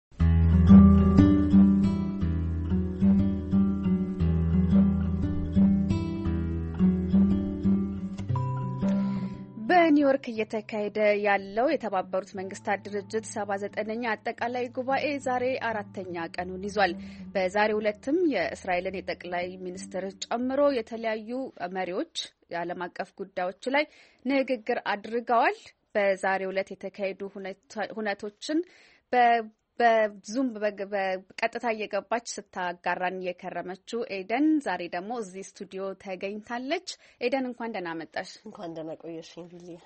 በኒውዮርክ እየተካሄደ ያለው የተባበሩት መንግስታት ድርጅት 79ኛ አጠቃላይ ጉባኤ ዛሬ 4ኛ ቀኑን ይዟል። በዛሬው ዕለትም የእስራኤልን የጠቅላይ ሚኒስትር ጨምሮ የተለያዩ መሪዎች የዓለም አቀፍ ጉዳዮች ላይ ንግግር አድርገዋል። በዛሬው ዕለት የተካሄዱ ሁነቶችን በዙም በቀጥታ እየገባች ስታጋራን የከረመችው ኤደን ዛሬ ደግሞ እዚህ ስቱዲዮ ተገኝታለች። ኤደን እንኳን ደህና መጣሽ። እንኳን ደህና ቆየሽኝ ቢሊያ።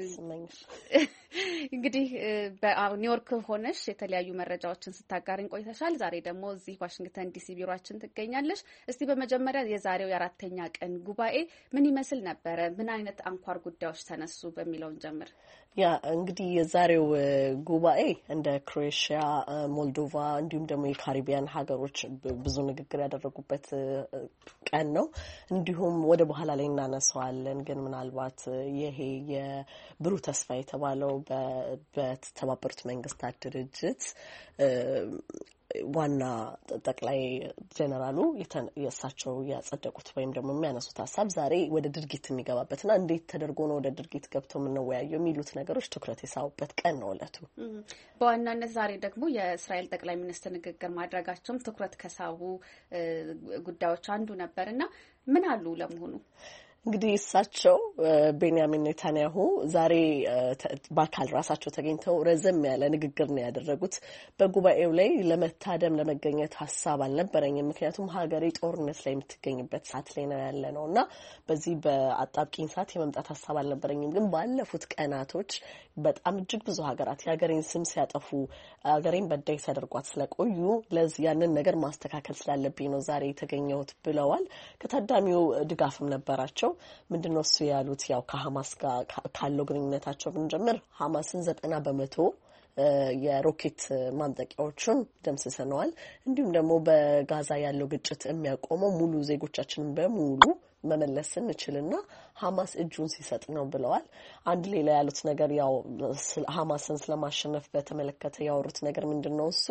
እንግዲህ በኒውዮርክ ሆነሽ የተለያዩ መረጃዎችን ስታጋሪን ቆይተሻል። ዛሬ ደግሞ እዚህ ዋሽንግተን ዲሲ ቢሮአችን ትገኛለሽ። እስቲ በመጀመሪያ የዛሬው የ4ኛ ቀን ጉባኤ ምን ይመስል ነበረ? ምን አይነት አንኳር ጉዳዮች ተነሱ በሚለውን ጀምር። ያ እንግዲህ የዛሬው ጉባኤ እንደ ክሮኤሽያ፣ ሞልዶቫ እንዲሁም ደግሞ የካሪቢያን ሀገሮች ብዙ ንግግር ያደረጉበት ቀን ነው። እንዲሁም ወደ በኋላ ላይ እናነሳዋለን። ግን ምናልባት ይሄ የብሩህ ተስፋ የተባለው በተባበሩት መንግስታት ድርጅት ዋና ጠቅላይ ጀነራሉ የእሳቸው ያጸደቁት ወይም ደግሞ የሚያነሱት ሀሳብ ዛሬ ወደ ድርጊት የሚገባበትና እንዴት ተደርጎ ነው ወደ ድርጊት ገብተው የምንወያየው የሚሉት ነገሮች ትኩረት የሳቡበት ቀን ነው እለቱ። በዋናነት ዛሬ ደግሞ የእስራኤል ጠቅላይ ሚኒስትር ንግግር ማድረጋቸውም ትኩረት ከሳቡ ጉዳዮች አንዱ ነበርና ምን አሉ ለመሆኑ? እንግዲህ እሳቸው ቤንያሚን ኔታንያሁ ዛሬ በአካል ራሳቸው ተገኝተው ረዘም ያለ ንግግር ነው ያደረጉት። በጉባኤው ላይ ለመታደም ለመገኘት ሀሳብ አልነበረኝም፣ ምክንያቱም ሀገሬ ጦርነት ላይ የምትገኝበት ሰዓት ላይ ነው ያለ ነውና በዚህ በአጣብቂኝ ሰዓት የመምጣት ሀሳብ አልነበረኝም። ግን ባለፉት ቀናቶች በጣም እጅግ ብዙ ሀገራት የሀገሬን ስም ሲያጠፉ ሀገሬን በዳይ ሲያደርጓት ስለቆዩ ለዚህ ያንን ነገር ማስተካከል ስላለብኝ ነው ዛሬ የተገኘሁት ብለዋል። ከታዳሚው ድጋፍም ነበራቸው። ምንድነው እሱ ያሉት? ያው ከሐማስ ጋር ካለው ግንኙነታቸው ብንጀምር ሐማስን 90% የሮኬት ማምጠቂያዎችን ደምስሰነዋል። እንዲሁም ደግሞ በጋዛ ያለው ግጭት የሚያቆመው ሙሉ ዜጎቻችንን በሙሉ መመለስ እንችልና ሐማስ እጁን ሲሰጥ ነው ብለዋል። አንድ ሌላ ያሉት ነገር ያው ሐማስን ስለማሸነፍ በተመለከተ ያወሩት ነገር ምንድነው እሱ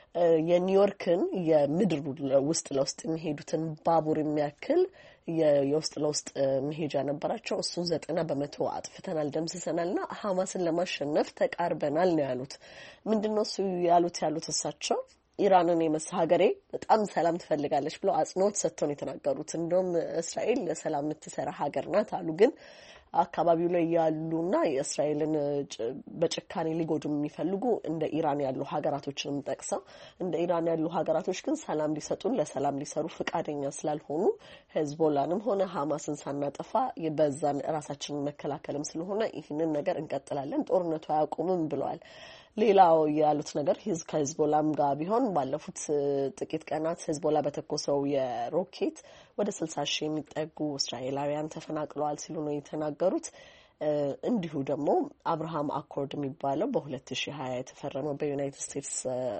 የኒውዮርክን የምድር ውስጥ ለውስጥ የሚሄዱትን ባቡር የሚያክል የውስጥ ለውስጥ መሄጃ ነበራቸው። እሱን 90% አጥፍተናል፣ ደምስሰናልና ሐማስን ለማሸነፍ ተቃርበናል ነው ያሉት። ምንድነው እሱ ያሉት እሳቸው ኢራንን ሀገሬ በጣም ሰላም ትፈልጋለች ብለው አጽንኦት ሰጥተው ነው የተናገሩት። እንደውም እስራኤል ለሰላም የምትሰራ ሀገር ናት አሉ። ግን አካባቢው ላይ ያሉና የእስራኤልን በጭካኔ ሊጎዱ የሚፈልጉ እንደ ኢራን ያሉ ሀገራቶችንም ጠቅሰው እንደ ኢራን ያሉ ሀገራቶች ግን ሰላም ሊሰጡን ለሰላም ሊሰሩ ፍቃደኛ ስላልሆኑ ሄዝቦላንም ሆነ ሐማስን ሳናጠፋ በዛን ራሳችንን መከላከልም ስለሆነ ይህንን ነገር እንቀጥላለን፣ ጦርነቱ አያቆምም ብለዋል። ሌላው ያሉት ነገር ከሂዝቦላም ጋር ቢሆን ባለፉት ጥቂት ቀናት ሂዝቦላ በተኮሰው የሮኬት ወደ 60,000 የሚጠጉ እስራኤላውያን ተፈናቅለዋል ሲሉ ነው የተናገሩት። እንዲሁ ደግሞ አብርሃም አኮርድ የሚባለው በ2020 የተፈረመው በዩናይትድ ስቴትስ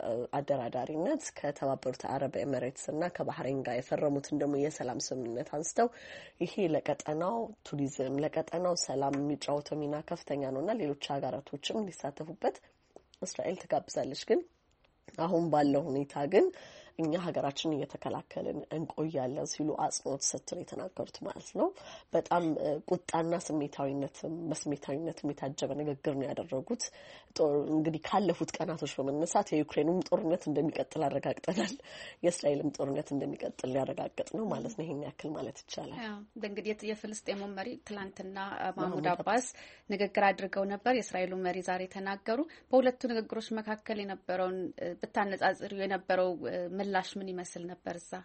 አደራዳሪነት ከተባበሩት አረብ ኤሚሬትስ እና ከባህሬን ጋር የፈረሙትን ደግሞ የሰላም ስምምነት አንስተው ይሄ ለቀጠናው ቱሪዝም ለቀጠናው ሰላም የሚጫወተው ሚና ከፍተኛ ነውና ሌሎች ሀገራቶችም እንዲሳተፉበት እስራኤል ትጋብዛለች። ግን አሁን ባለው ሁኔታ ግን እኛ ሀገራችንን እየተከላከልን እንቆያለን ሲሉ አጽንኦት ሰጥተው የተናገሩት ማለት ነው። በጣም ቁጣና በስሜታዊነትም የታጀበ ንግግር ነው ያደረጉት። እንግዲህ ካለፉት ቀናቶች በመነሳት የዩክሬኑም ጦርነት እንደሚቀጥል አረጋግጠናል፣ የእስራኤልም ጦርነት እንደሚቀጥል ሊያረጋግጥ ነው ማለት ነው። ይሄን ያክል ማለት ይቻላል። እንግዲህ የፍልስጤሙ መሪ ትላንትና ማህሙድ አባስ ንግግር አድርገው ነበር። የእስራኤሉ መሪ ዛሬ ተናገሩ። በሁለቱ ንግግሮች መካከል የነበረውን ብታነጻጽሩ የነበረው ምላሽ ምን ይመስል ነበር? እዛ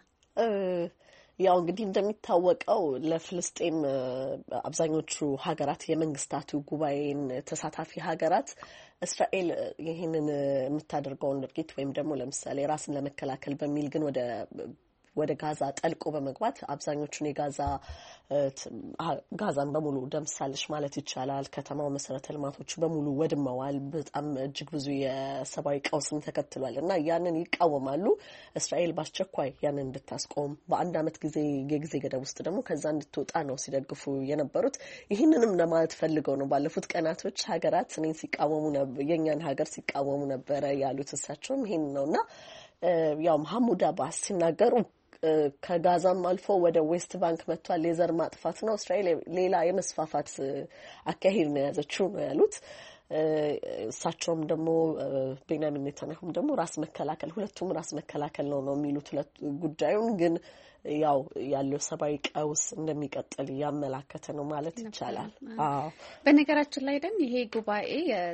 ያው እንግዲህ እንደሚታወቀው ለፍልስጤም አብዛኞቹ ሀገራት የመንግስታቱ ጉባኤን ተሳታፊ ሀገራት እስራኤል ይህንን የምታደርገውን ድርጊት ወይም ደግሞ ለምሳሌ ራስን ለመከላከል በሚል ግን ወደ ጋዛ ጠልቆ በመግባት አብዛኞቹን ጋዛን በሙሉ ደምሳለች ማለት ይቻላል። ከተማው መሰረተ ልማቶች በሙሉ ወድመዋል። በጣም እጅግ ብዙ የሰብአዊ ቀውስን ተከትሏል እና ያንን ይቃወማሉ። እስራኤል በአስቸኳይ ያንን እንድታስቆም በአንድ አመት የጊዜ ገደብ ውስጥ ደግሞ ከዛ እንድትወጣ ነው ሲደግፉ የነበሩት። ይህንንም ለማለት ፈልገው ነው ባለፉት ቀናቶች ሀገራት እኔን ሲቃወሙ የኛን ሀገር ሲቃወሙ ነበረ ያሉት እሳቸውም ይሄን ነውና ያው ማህሙድ አባስ ሲናገሩ ከጋዛም አልፎ ወደ ዌስት ባንክ መጥቷል። ሌዘር ማጥፋት ነው እስራኤል ሌላ የመስፋፋት አካሄድ ነው ያዘችው ነው ያሉት። እሳቸውም ደግሞ ቤንያሚን ኔታንያሁም ደግሞ ራስ መከላከል ሁለቱም ራስ መከላከል ነው የሚሉት ጉዳዩን ግን ያው ያለው ሰብአዊ ቀውስ እንደሚቀጥል ያመላከተ ነው ማለት ይቻላል። በነገራችን ላይ ደግሞ ይሄ ጉባኤ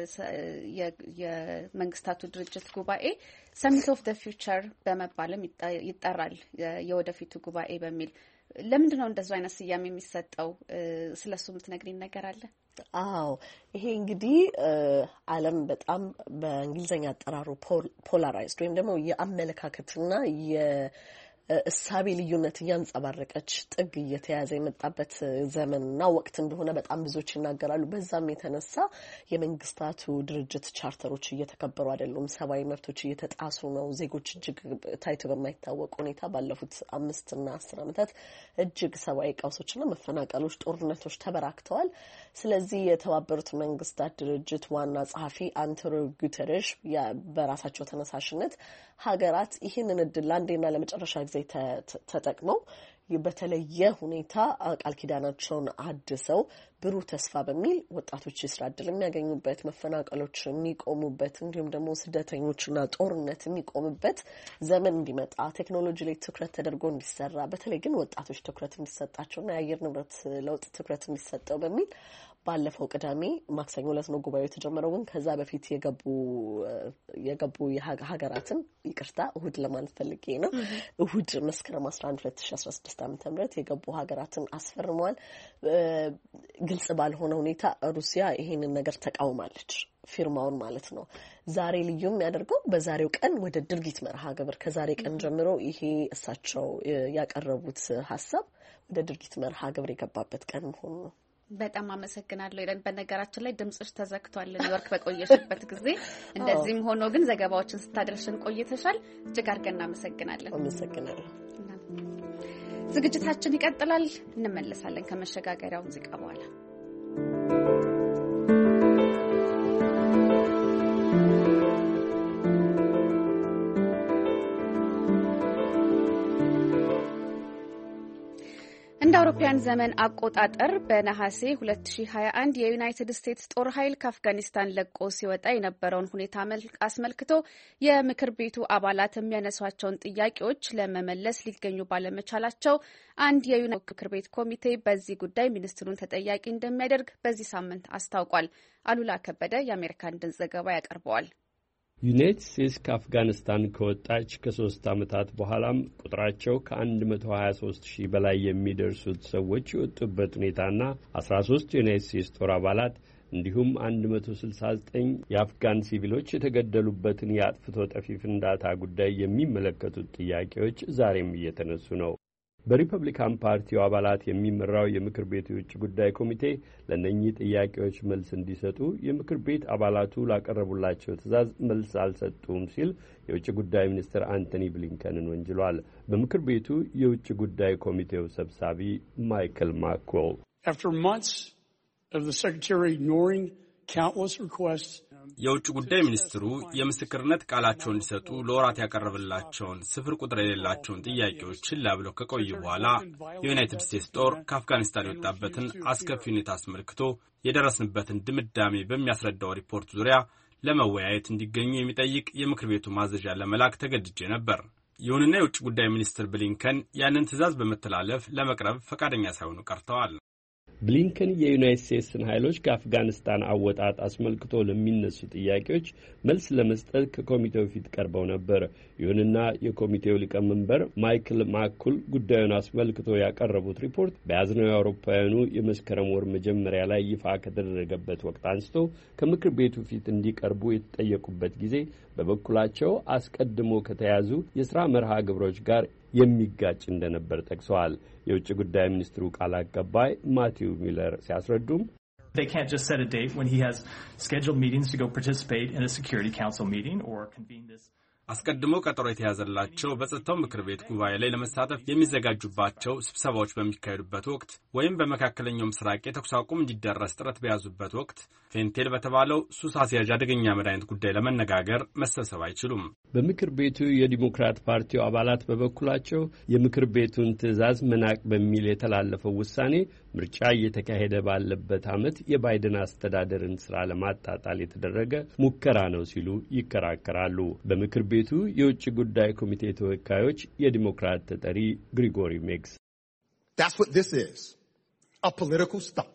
የመንግስታቱ ድርጅት ጉባኤ ሰሚት ኦፍ ዘ ፊውቸር በመባልም ይጠራል። የወደፊቱ ጉባኤ በሚል ለምንድን ነው እንደዛ አይነት ስያሜ የሚሰጠው? ስለሱ የምትነግሪኝ ነገር አለ? አዎ ይሄ እንግዲህ ዓለም በጣም በእንግሊዝኛ አጠራሩ ፖላራይዝድ ወይም ደግሞ የአመለካከትና እሳቤ ልዩነት እያንጸባረቀች ጥግ እየተያዘ የመጣበት ዘመንና ወቅት እንደሆነ በጣም ብዙዎች ይናገራሉ። በዛም የተነሳ የመንግስታቱ ድርጅት ቻርተሮች እየተከበሩ አይደሉም፣ ሰብአዊ መብቶች እየተጣሱ ነው። ዜጎች እጅግ ታይቶ በማይታወቅ ሁኔታ ባለፉት 5 እና 10 ዓመታት እጅግ ሰብአዊ ቀውሶችና መፈናቀሎች፣ ጦርነቶች ተበራክተዋል። ስለዚህ የተባበሩት መንግስታት ድርጅት ዋና ጸሐፊ አንቶኒዮ ጉተሬሽ በራሳቸው ተነሳሽነት ሀገራት ይህንን እድል ለአንዴና ለመጨረሻ ጊዜ ተጠቅመው በተለየ ሁኔታ ቃል ኪዳናቸውን አድሰው ብሩህ ተስፋ በሚል ወጣቶች የስራ ዕድል የሚያገኙበት፣ መፈናቀሎች የሚቆሙበት፣ እንዲሁም ደግሞ ስደተኞችና ጦርነት የሚቆምበት ዘመን እንዲመጣ ቴክኖሎጂ ላይ ትኩረት ተደርጎ እንዲሰራ፣ በተለይ ግን ወጣቶች ትኩረት እንዲሰጣቸውና የአየር ንብረት ለውጥ ትኩረት እንዲሰጠው በሚል ባለፈው ቅዳሜ ማክሰኞ ዕለት ነው ጉባኤው የተጀመረው። ግን ከዛ በፊት የገቡ ሀገራትን ይቅርታ እሁድ ለማለት ፈልጌ ነው። እሁድ መስከረም 11 2016 ዓ.ም የገቡ ሀገራትን አስፈርመዋል። ግልጽ ባልሆነ ሁኔታ ሩሲያ ይሄንን ነገር ተቃውማለች፣ ፊርማውን ማለት ነው። ዛሬ ልዩ የሚያደርገው በዛሬው ቀን ወደ ድርጊት መርሃ ግብር ከዛሬ ቀን ጀምሮ ይሄ እሳቸው ያቀረቡት ሀሳብ ወደ ድርጊት መርሃ ግብር የገባበት ቀን መሆኑ ነው። በጣም አመሰግናለሁ ኢረን። በነገራችን ላይ ድምጽሽ ተዘግቷል ኒውዮርክ በቆየሽበት ጊዜ። እንደዚህም ሆኖ ግን ዘገባዎችን ስታደርሽን ቆይተሻል። እጅግ አድርገን እናመሰግናለን። አመሰግናለሁ። ዝግጅታችን ይቀጥላል። እንመለሳለን ከመሸጋገሪያው ሙዚቃ በኋላ። እንደ አውሮፓውያን ዘመን አቆጣጠር በነሐሴ 2021 የዩናይትድ ስቴትስ ጦር ኃይል ከአፍጋኒስታን ለቆ ሲወጣ የነበረውን ሁኔታ አስመልክቶ የምክር ቤቱ አባላት የሚያነሷቸውን ጥያቄዎች ለመመለስ ሊገኙ ባለመቻላቸው አንድ የዩናይትድ ምክር ቤት ኮሚቴ በዚህ ጉዳይ ሚኒስትሩን ተጠያቂ እንደሚያደርግ በዚህ ሳምንት አስታውቋል። አሉላ ከበደ የአሜሪካን ድምፅ ዘገባ ያቀርበዋል። ዩናይትድ ስቴትስ ከአፍጋኒስታን ከወጣች ከ3 ዓመታት በኋላም ቁጥራቸው ከ123 ሺህ በላይ የሚደርሱት ሰዎች የወጡበት ሁኔታ 13 የዩናይትድ ስቴትስ ጦር አባላት እንዲሁም 169 የአፍጋን ሲቪሎች የተገደሉበትን የአጥፍቶ ጠፊ ፍንዳታ ጉዳይ የሚመለከቱት ጥያቄዎች ዛሬም እየተነሱ ነው። በሪፐብሊካን ፓርቲው አባላት የሚመራው የምክር ቤቱ የውጭ ጉዳይ ኮሚቴ ለእነኚህ ጥያቄዎች መልስ እንዲሰጡ የምክር ቤት አባላቱ ላቀረቡላቸው ትዕዛዝ መልስ አልሰጡም ሲል የውጭ ጉዳይ ሚኒስትር አንቶኒ ብሊንከንን ወንጅሏል። በምክር ቤቱ የውጭ ጉዳይ ኮሚቴው ሰብሳቢ ማይክል ማኮል የውጭ ጉዳይ ሚኒስትሩ የምስክርነት ቃላቸውን እንዲሰጡ ለወራት ያቀረበላቸውን ስፍር ቁጥር የሌላቸውን ጥያቄዎች ችላ ብለው ከቆዩ በኋላ የዩናይትድ ስቴትስ ጦር ከአፍጋኒስታን የወጣበትን አስከፊ ሁኔታ አስመልክቶ የደረስንበትን ድምዳሜ በሚያስረዳው ሪፖርት ዙሪያ ለመወያየት እንዲገኙ የሚጠይቅ የምክር ቤቱ ማዘዣ ለመላክ ተገድጄ ነበር። ይሁንና የውጭ ጉዳይ ሚኒስትር ብሊንከን ያንን ትዕዛዝ በመተላለፍ ለመቅረብ ፈቃደኛ ሳይሆኑ ቀርተዋል። ብሊንከን የዩናይትድ ስቴትስን ኃይሎች ከአፍጋኒስታን አወጣጥ አስመልክቶ ለሚነሱ ጥያቄዎች መልስ ለመስጠት ከኮሚቴው ፊት ቀርበው ነበር። ይሁንና የኮሚቴው ሊቀመንበር ማይክል ማኩል ጉዳዩን አስመልክቶ ያቀረቡት ሪፖርት በያዝነው የአውሮፓውያኑ የመስከረም ወር መጀመሪያ ላይ ይፋ ከተደረገበት ወቅት አንስቶ ከምክር ቤቱ ፊት እንዲቀርቡ የተጠየቁበት ጊዜ በበኩላቸው አስቀድሞ ከተያዙ የሥራ መርሃ ግብሮች ጋር የሚጋጭ እንደነበር ጠቅሰዋል። የውጭ ጉዳይ ሚኒስትሩ ቃል አቀባይ ማቲው ሚለር ሲያስረዱም They can't just set a date when he has scheduled meetings to go participate in a Security Council meeting or convene this. አስቀድሞ ቀጠሮ የተያዘላቸው በጸጥታው ምክር ቤት ጉባኤ ላይ ለመሳተፍ የሚዘጋጁባቸው ስብሰባዎች በሚካሄዱበት ወቅት ወይም በመካከለኛው ምስራቅ የተኩስ አቁም እንዲደረስ ጥረት በያዙበት ወቅት ፌንቴል በተባለው ሱስ አስያዥ አደገኛ መድኃኒት ጉዳይ ለመነጋገር መሰብሰብ አይችሉም። በምክር ቤቱ የዲሞክራት ፓርቲው አባላት በበኩላቸው የምክር ቤቱን ትዕዛዝ መናቅ በሚል የተላለፈው ውሳኔ ምርጫ እየተካሄደ ባለበት ዓመት የባይደን አስተዳደርን ስራ ለማጣጣል የተደረገ ሙከራ ነው ሲሉ ይከራከራሉ። በምክር ቤቱ የውጭ ጉዳይ ኮሚቴ ተወካዮች የዲሞክራት ተጠሪ ግሪጎሪ ሜግስ That's what this is. A political stunt.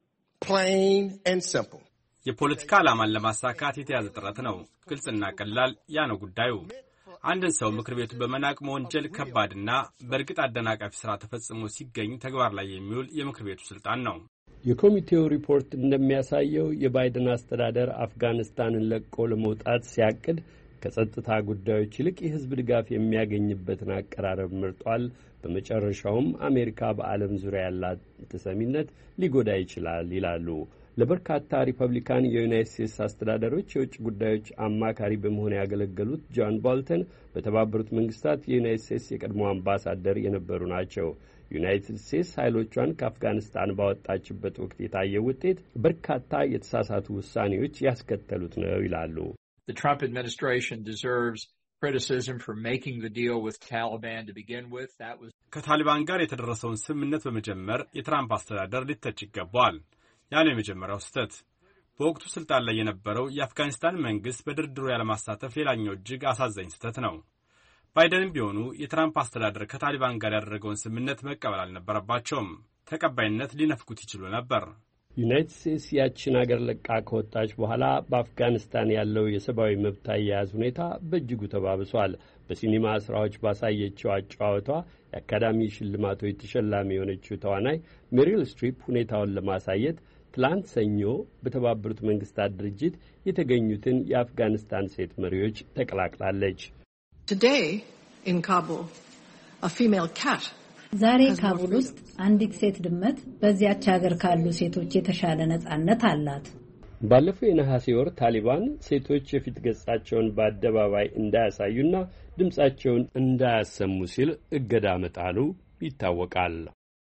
Plain and simple. የፖለቲካ ዓላማን ለማሳካት የተያዘ ጥረት ነው። ግልጽና ቀላል ያ ነው ጉዳዩ። አንድን ሰው ምክር ቤቱ በመናቅ መወንጀል ከባድና በእርግጥ አደናቃፊ ሥራ ተፈጽሞ ሲገኝ ተግባር ላይ የሚውል የምክር ቤቱ ስልጣን ነው። የኮሚቴው ሪፖርት እንደሚያሳየው የባይደን አስተዳደር አፍጋኒስታንን ለቆ ለመውጣት ሲያቅድ ከጸጥታ ጉዳዮች ይልቅ የሕዝብ ድጋፍ የሚያገኝበትን አቀራረብ መርጧል። በመጨረሻውም አሜሪካ በዓለም ዙሪያ ያላት ተሰሚነት ሊጎዳ ይችላል ይላሉ። ለበርካታ ሪፐብሊካን የዩናይትድ ስቴትስ አስተዳደሮች የውጭ ጉዳዮች አማካሪ በመሆን ያገለገሉት ጆን ቦልተን በተባበሩት መንግስታት የዩናይትድ ስቴትስ የቀድሞ አምባሳደር የነበሩ ናቸው። ዩናይትድ ስቴትስ ኃይሎቿን ከአፍጋኒስታን ባወጣችበት ወቅት የታየው ውጤት በርካታ የተሳሳቱ ውሳኔዎች ያስከተሉት ነው ይላሉ። The Trump administration deserves criticism for making the deal with Taliban to begin with. That was ከታሊባን ጋር የተደረሰውን ስምምነት በመጀመር የትራምፕ አስተዳደር ሊተች ይገባዋል። ያን የመጀመሪያው ስህተት በወቅቱ ስልጣን ላይ የነበረው የአፍጋኒስታን መንግስት በድርድሩ ያለማሳተፍ ሌላኛው እጅግ አሳዛኝ ስህተት ነው። ባይደንም ቢሆኑ የትራምፕ አስተዳደር ከታሊባን ጋር ያደረገውን ስምምነት መቀበል አልነበረባቸውም። ተቀባይነት ሊነፍጉት ይችሉ ነበር። ዩናይትድ ስቴትስ ያችን አገር ለቃ ከወጣች በኋላ በአፍጋኒስታን ያለው የሰብአዊ መብት አያያዝ ሁኔታ በእጅጉ ተባብሷል። በሲኒማ ስራዎች ባሳየችው አጨዋወቷ የአካዳሚ ሽልማቶች ተሸላሚ የሆነችው ተዋናይ ሜሪል ስትሪፕ ሁኔታውን ለማሳየት ትላንት ሰኞ በተባበሩት መንግስታት ድርጅት የተገኙትን የአፍጋኒስታን ሴት መሪዎች ተቀላቅላለች። Today in Kabul, a female cat ዛሬ ካቡል ውስጥ አንዲት ሴት ድመት በዚያች ሀገር ካሉ ሴቶች የተሻለ ነጻነት አላት። ባለፈው የነሐሴ ወር ታሊባን ሴቶች የፊት ገጻቸውን በአደባባይ እንዳያሳዩና ድምጻቸውን እንዳያሰሙ ሲል እገዳ መጣሉ ይታወቃል።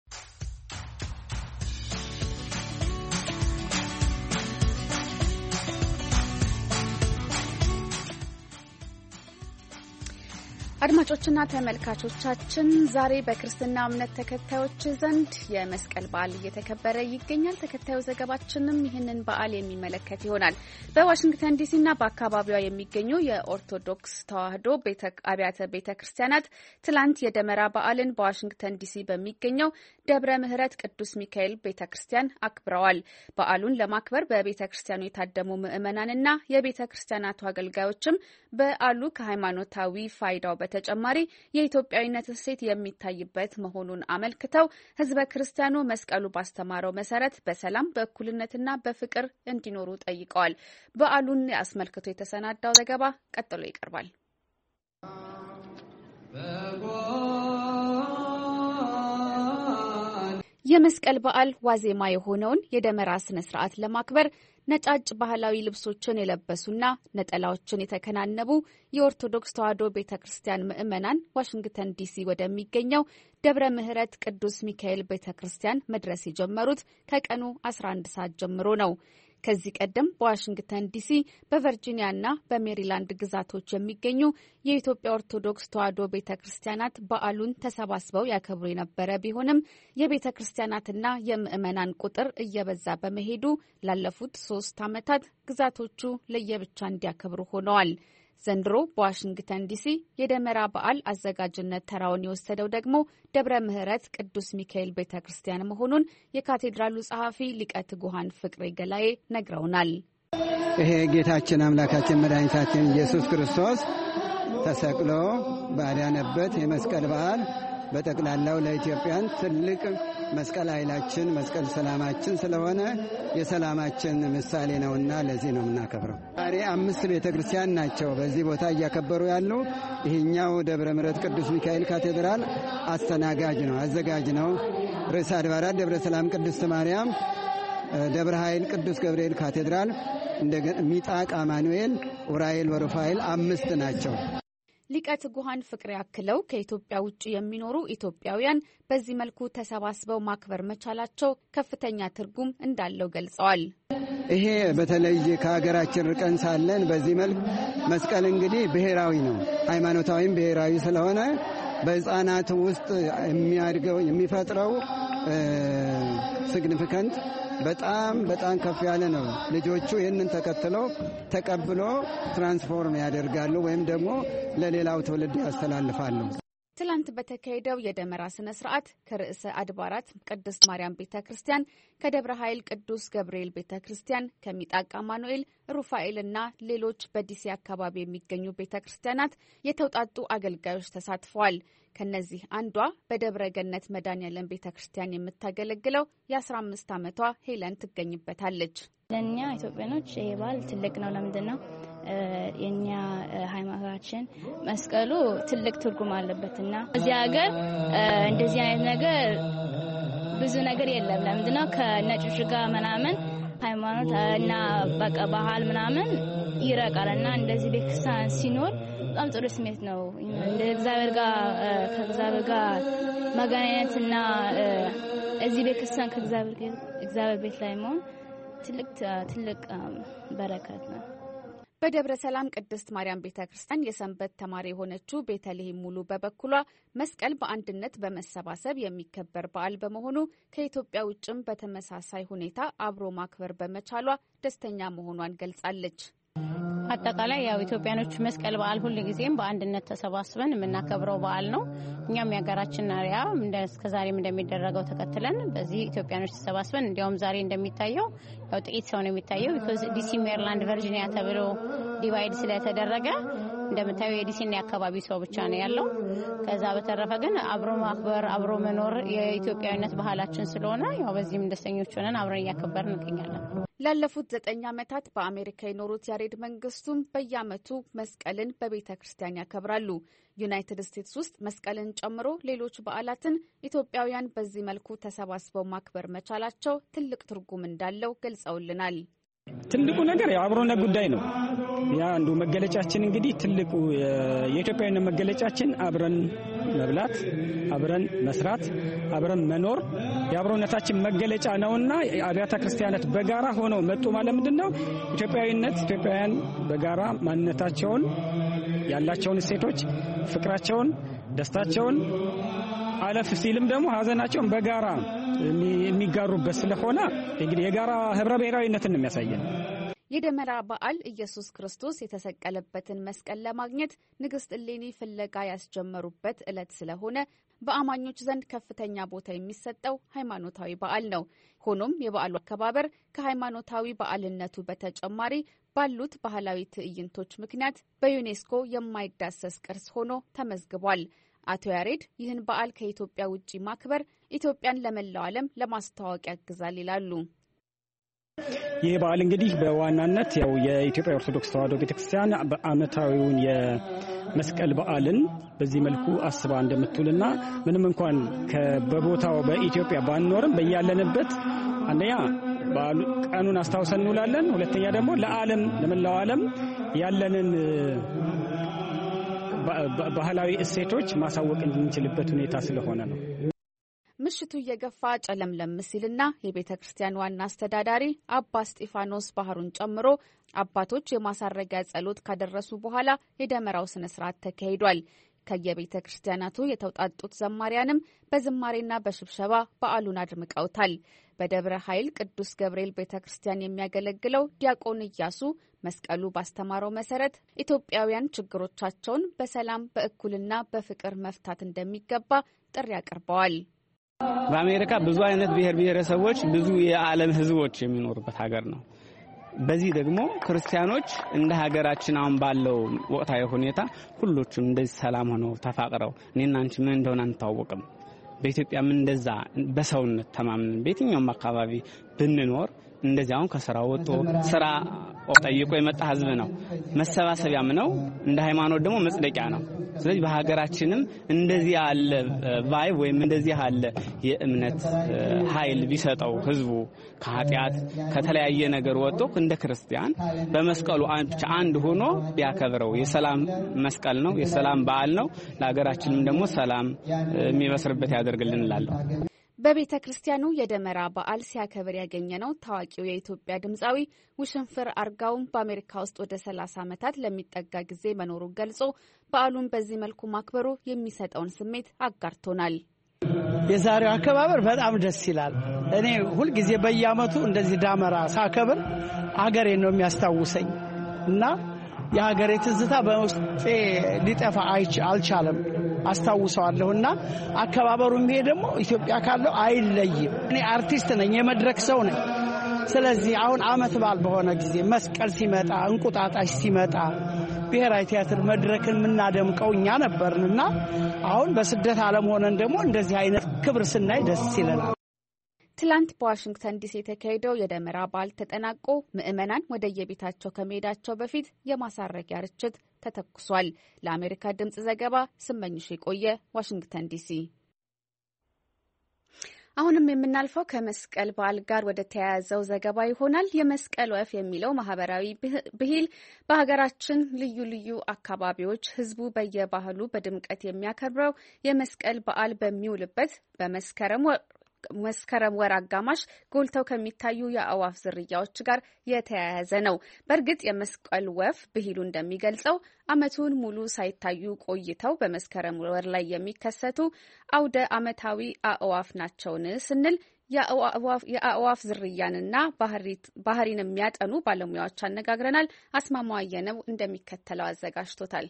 አድማጮችና ተመልካቾቻችን ዛሬ በክርስትና እምነት ተከታዮች ዘንድ የመስቀል በዓል እየተከበረ ይገኛል። ተከታዩ ዘገባችንም ይህንን በዓል የሚመለከት ይሆናል። በዋሽንግተን ዲሲና በአካባቢዋ የሚገኙ የኦርቶዶክስ ተዋሕዶ አብያተ ቤተክርስቲያናት ትላንት የደመራ በዓልን በዋሽንግተን ዲሲ በሚገኘው ደብረ ምሕረት ቅዱስ ሚካኤል ቤተክርስቲያን አክብረዋል። በዓሉን ለማክበር በቤተክርስቲያኑ የታደሙ ምዕመናንና የቤተክርስቲያናቱ አገልጋዮችም በዓሉ ከሃይማኖታዊ ፋይዳው በተጨማሪ የኢትዮጵያዊነት እሴት የሚታይበት መሆኑን አመልክተው ሕዝበ ክርስቲያኑ መስቀሉ ባስተማረው መሰረት በሰላም በእኩልነትና በፍቅር እንዲኖሩ ጠይቀዋል። በዓሉን አስመልክቶ የተሰናዳው ዘገባ ቀጥሎ ይቀርባል። የመስቀል በዓል ዋዜማ የሆነውን የደመራ ስነ ስርዓት ለማክበር ነጫጭ ባህላዊ ልብሶችን የለበሱና ነጠላዎችን የተከናነቡ የኦርቶዶክስ ተዋሕዶ ቤተክርስቲያን ምዕመናን ዋሽንግተን ዲሲ ወደሚገኘው ደብረ ምሕረት ቅዱስ ሚካኤል ቤተክርስቲያን መድረስ የጀመሩት ከቀኑ 11 ሰዓት ጀምሮ ነው። ከዚህ ቀደም በዋሽንግተን ዲሲ በቨርጂኒያና በሜሪላንድ ግዛቶች የሚገኙ የኢትዮጵያ ኦርቶዶክስ ተዋሕዶ ቤተክርስቲያናት በዓሉን ተሰባስበው ያከብሩ የነበረ ቢሆንም የቤተክርስቲያናትና የምዕመናን ቁጥር እየበዛ በመሄዱ ላለፉት 3 ዓመታት ግዛቶቹ ለየብቻ እንዲያከብሩ ሆነዋል። ዘንድሮ በዋሽንግተን ዲሲ የደመራ በዓል አዘጋጅነት ተራውን የወሰደው ደግሞ ደብረ ምሕረት ቅዱስ ሚካኤል ቤተክርስቲያን መሆኑን የካቴድራሉ ጸሐፊ ሊቀ ትጉሃን ፍቅሬ ገላዬ ነግረውናል። ይሄ ጌታችን አምላካችን መድኃኒታችን ኢየሱስ ክርስቶስ ተሰቅሎ ባዳነበት የመስቀል በዓል በጠቅላላው ለኢትዮጵያን ትልቅ መስቀል ኃይላችን፣ መስቀል ሰላማችን ስለሆነ የሰላማችን ምሳሌ ነውና ለዚህ ነው የምናከብረው። ዛሬ 5 ቤተክርስቲያን ናቸው በዚህ ቦታ እያከበሩ ያሉ። ይህኛው ደብረ ምሕረት ቅዱስ ሚካኤል ካቴድራል አስተናጋጅ ነው፣ አዘጋጅ ነው። ርዕሰ አድባራት ደብረ ሰላም ቅድስት ማርያም፣ ደብረ ኃይል ቅዱስ ገብርኤል ካቴድራል፣ እንደገና ሚጣቅ አማኑኤል፣ ኡራኤል ወሩፋኤል 5 ናቸው። ሊቀ ትጉሃን ፍቅሬ አክለው ከኢትዮጵያ ውጭ የሚኖሩ ኢትዮጵያውያን በዚህ መልኩ ተሰባስበው ማክበር መቻላቸው ከፍተኛ ትርጉም እንዳለው ገልጸዋል። ይሄ በተለይ ከሀገራችን ርቀን ሳለን በዚህ መልክ መስቀል እንግዲህ ብሔራዊ ነው፣ ሃይማኖታዊም ብሔራዊ ስለሆነ በሕፃናት ውስጥ የሚያድገው የሚፈጥረው ሲግኒፊካንት በጣም ከፍ ያለ ነው። ልጆቹ ይህንን ተከትለው ተቀብሎ ትራንስፎርም ያደርጋሉ ወይም ደግሞ ለሌላው ትውልድ ያስተላልፋሉ። ትላንት በተካሄደው የደመራ ስነ ስርዓት ከርዕሰ አድባራት ቅድስት ማርያም ቤተክርስቲያን፣ ከደብረ ኃይል ቅዱስ ገብርኤል ቤተክርስቲያን፣ ከሚጣቅ አማኑኤል፣ ሩፋኤልና ሌሎች በዲሲ አካባቢ የሚገኙ ቤተክርስቲያናት የተውጣጡ አገልጋዮች ተሳትፈዋል። ከነዚህ አንዷ በደብረ ገነት መድኃኔዓለም ቤተክርስቲያን የምታገለግለው የ15 ዓመቷ ሄለን ትገኝበታለች። ለእኛ ኢትዮጵያኖች ይሄ በዓል ትልቅ ነው። ለምንድን ነው? የኛ ሃይማኖታችን መስቀሉ ትልቅ ትርጉም አለበትና እዚህ ሀገር እንደዚህ አይነት ነገር ብዙ ነገር የለም። ለምንድን ነው? ከነጮች ጋር ምናምን ሃይማኖት እና በቃ ባህል ምናምን ይረቃልና እንደዚህ ቤተክርስቲያን ሲኖር በጣም ጥሩ ስሜት ነው። እንደ ከእግዚአብሔር ጋር መገናኘትና እዚህ ቤተክርስቲያን ከእግዚአብሔር ቤት ላይ መሆን ትልቅ በረከት ነው። በደብረ ሰላም ቅድስት ማርያም ቤተክርስቲያን የሰንበት ተማሪ የሆነችው ቤተልሔም ሙሉ በበኩሏ መስቀል በአንድነት በመሰባሰብ የሚከበር በዓል በመሆኑ ከኢትዮጵያ ውጭም በተመሳሳይ ሁኔታ አብሮ ማክበር በመቻሏ ደስተኛ መሆኗን ገልጻለች። አጠቃላይ ያው ኢትዮጵያኖች መስቀል በዓል ሁሉ ጊዜም በአንድነት ተሰባስበን የምናከብረው በዓል ነው። እኛም የሀገራችን አሪያ እስከዛሬም እንደሚደረገው ተከትለን በዚህ ኢትዮጵያኖች ተሰባስበን እንዲያውም ዛሬ እንደሚታየው ያው ጥቂት ሰው ነው የሚታየው because ዲሲ ሜሪላንድ ቨርጂኒያ ተብሎ ዲቫይድ ስለተደረገ እንደምታየው የዲሲና የአካባቢ ሰው ብቻ ነው ያለው። ከዛ በተረፈ ግን አብሮ ማክበር አብሮ መኖር የኢትዮጵያዊነት ባህላችን ስለሆነ ያው በዚህም ደስተኞች ሆነን አብረን እያከበርን እንገኛለን። ላለፉት 9 ዓመታት በአሜሪካ የኖሩት ያሬድ መንግስቱም በየዓመቱ መስቀልን በቤተ ክርስቲያን ያከብራሉ። ዩናይትድ ስቴትስ ውስጥ መስቀልን ጨምሮ ሌሎች በዓላትን ኢትዮጵያውያን በዚህ መልኩ ተሰባስበው ማክበር መቻላቸው ትልቅ ትርጉም እንዳለው ገልጸውልናል። ትልቁ ነገር የአብሮነት ጉዳይ ነው። ያ አንዱ መገለጫችን እንግዲህ ትልቁ የኢትዮጵያዊነት መገለጫችን አብረን መብላት፣ አብረን መስራት፣ አብረን መኖር የአብሮነታችን መገለጫ ነውና አብያተ ክርስቲያናት በጋራ ሆነው መጡ ማለት ምንድነው? ኢትዮጵያዊነት ኢትዮጵያውያን በጋራ ማንነታቸውን ያላቸውን እሴቶች፣ ፍቅራቸውን፣ ደስታቸውን አለፍ ሲልም ደግሞ ሀዘናቸውን በጋራ የሚጋሩበት ስለሆነ እንግዲህ የጋራ ህብረ ብሔራዊነትን የሚያሳየን የደመራ በዓል ኢየሱስ ክርስቶስ የተሰቀለበትን መስቀል ለማግኘት ንግስት እሌኒ ፍለጋ ያስጀመሩበት ዕለት ስለሆነ በአማኞች ዘንድ ከፍተኛ ቦታ የሚሰጠው ሃይማኖታዊ በዓል ነው። ሆኖም የበዓሉ አከባበር ከሃይማኖታዊ በዓልነቱ በተጨማሪ ባሉት ባህላዊ ትዕይንቶች ምክንያት በዩኔስኮ የማይዳሰስ ቅርስ ሆኖ ተመዝግቧል። አቶ ያሬድ ይህን በዓል ከኢትዮጵያ ውጪ ማክበር ኢትዮጵያን ለመላው ዓለም ለማስተዋወቅ ያግዛል ይላሉ። ይህ በዓል እንግዲህ በዋናነት ያው የኢትዮጵያ ኦርቶዶክስ ተዋሕዶ ቤተክርስቲያን በዓመታዊውን የመስቀል በዓልን በዚህ መልኩ አስባ እንደምትውልና ምንም እንኳን በቦታው በኢትዮጵያ ባንኖርም በያለንበት አንደኛ በዓሉ ቀኑን አስታውሰን እንውላለን። ሁለተኛ ደግሞ ለመላው ዓለም ያለንን ባህላዊ እሴቶች ማሳወቅ እንድንችልበት ሁኔታ ስለሆነ ነው። ምሽቱ እየገፋ ጨለምለም ሲልና የቤተ ክርስቲያን ዋና አስተዳዳሪ አባ እስጢፋኖስ ባህሩን ጨምሮ አባቶች የማሳረጊያ ጸሎት ካደረሱ በኋላ የደመራው ስነ ስርዓት ተካሂዷል። ከየቤተ ክርስቲያናቱ የተውጣጡት ዘማሪያንም በዝማሬና በሽብሸባ በዓሉን አድምቀውታል። በደብረ ኃይል ቅዱስ ገብርኤል ቤተ ክርስቲያን የሚያገለግለው ዲያቆን ኢያሱ መስቀሉ ባስተማረው መሰረት ኢትዮጵያውያን ችግሮቻቸውን በሰላም በእኩልና በፍቅር መፍታት እንደሚገባ ጥሪ አቅርበዋል። በአሜሪካ ብዙ አይነት ብሔር ብሔረሰቦች ብዙ የዓለም ህዝቦች የሚኖሩበት ሀገር ነው። በዚህ ደግሞ ክርስቲያኖች እንደ ሀገራችን አሁን ባለው ወቅታዊ ሁኔታ ሁሉም እንደዚህ ሰላም ሆነው ተፋቅረው እኔና አንቺ ምን እንደሆነ አንታወቅም። በኢትዮጵያ ምን እንደዛ በሰውነት ተማምነን በየትኛውም አካባቢ ብንኖር እንደዚህ አሁን ከስራ ወጥቶ ስራ ጠይቆ የመጣ ህዝብ ነው። መሰባሰቢያም ነው፣ እንደ ሃይማኖት ደግሞ መጽደቂያ ነው። ስለዚህ በሀገራችንም እንደዚህ ያለ ቫይብ ወይም እንደዚህ ያለ የእምነት ኃይል ቢሰጠው ህዝቡ ከኃጢአት ከተለያየ ነገር ወጥቶ እንደ ክርስቲያን በመስቀሉ አንድ ሆኖ ቢያከብረው የሰላም መስቀል ነው፣ የሰላም በዓል ነው። ለሀገራችንም ደግሞ ሰላም የሚበስርበት ያደርግልን እላለሁ። በቤተ ክርስቲያኑ የደመራ በዓል ሲያከብር ያገኘነው ታዋቂው የኢትዮጵያ ድምፃዊ ውሽንፍር አርጋውም በአሜሪካ ውስጥ ወደ 30 ዓመታት ለሚጠጋ ጊዜ መኖሩን ገልጾ በዓሉን በዚህ መልኩ ማክበሩ የሚሰጠውን ስሜት አጋርቶናል። የዛሬው አከባበር በጣም ደስ ይላል። እኔ ሁልጊዜ በየዓመቱ እንደዚህ ዳመራ ሳከብር ሀገሬን ነው የሚያስታውሰኝ እና የሀገሬ ትዝታ በውስጤ ሊጠፋ አልቻለም። አስታውሰዋለሁና አከባበሩም ይሄ ደግሞ ኢትዮጵያ ካለው አይለይም። እኔ አርቲስት ነኝ፣ የመድረክ ሰው ነኝ። ስለዚህ አሁን ዓመት በዓል በሆነ ጊዜ መስቀል ሲመጣ፣ እንቁጣጣሽ ሲመጣ ብሔራዊ ቲያትር መድረክን የምናደምቀው እኛ ነበርንና አሁን በስደት ዓለም ሆነን ደግሞ እንደዚህ አይነት ክብር ስናይ ደስ ይለናል። ትላንት በዋሽንግተን ዲሲ የተካሄደው የደመራ በዓል ተጠናቆ ምዕመናን ወደ የቤታቸው ከመሄዳቸው በፊት የማሳረጊያ ርችት ተተኩሷል። ለአሜሪካ ድምጽ ዘገባ ስመኝሽ የቆየ ዋሽንግተን ዲሲ። አሁንም የምናልፈው ከመስቀል በዓል ጋር ወደ ተያያዘው ዘገባ ይሆናል። የመስቀል ወፍ የሚለው ማህበራዊ ብሂል በሀገራችን ልዩ ልዩ አካባቢዎች ህዝቡ በየባህሉ በድምቀት የሚያከብረው የመስቀል በዓል በሚውልበት በመስከረም መስከረም ወር አጋማሽ ጎልተው ከሚታዩ የአእዋፍ ዝርያዎች ጋር የተያያዘ ነው። በእርግጥ የመስቀል ወፍ ብሂሉ እንደሚገልጸው ዓመቱን ሙሉ ሳይታዩ ቆይተው በመስከረም ወር ላይ የሚከሰቱ አውደ ዓመታዊ አእዋፍ ናቸውን ስንል የአእዋፍ ዝርያንና ባህሪን የሚያጠኑ ባለሙያዎች አነጋግረናል። አስማማው አየነው እንደሚከተለው አዘጋጅቶታል።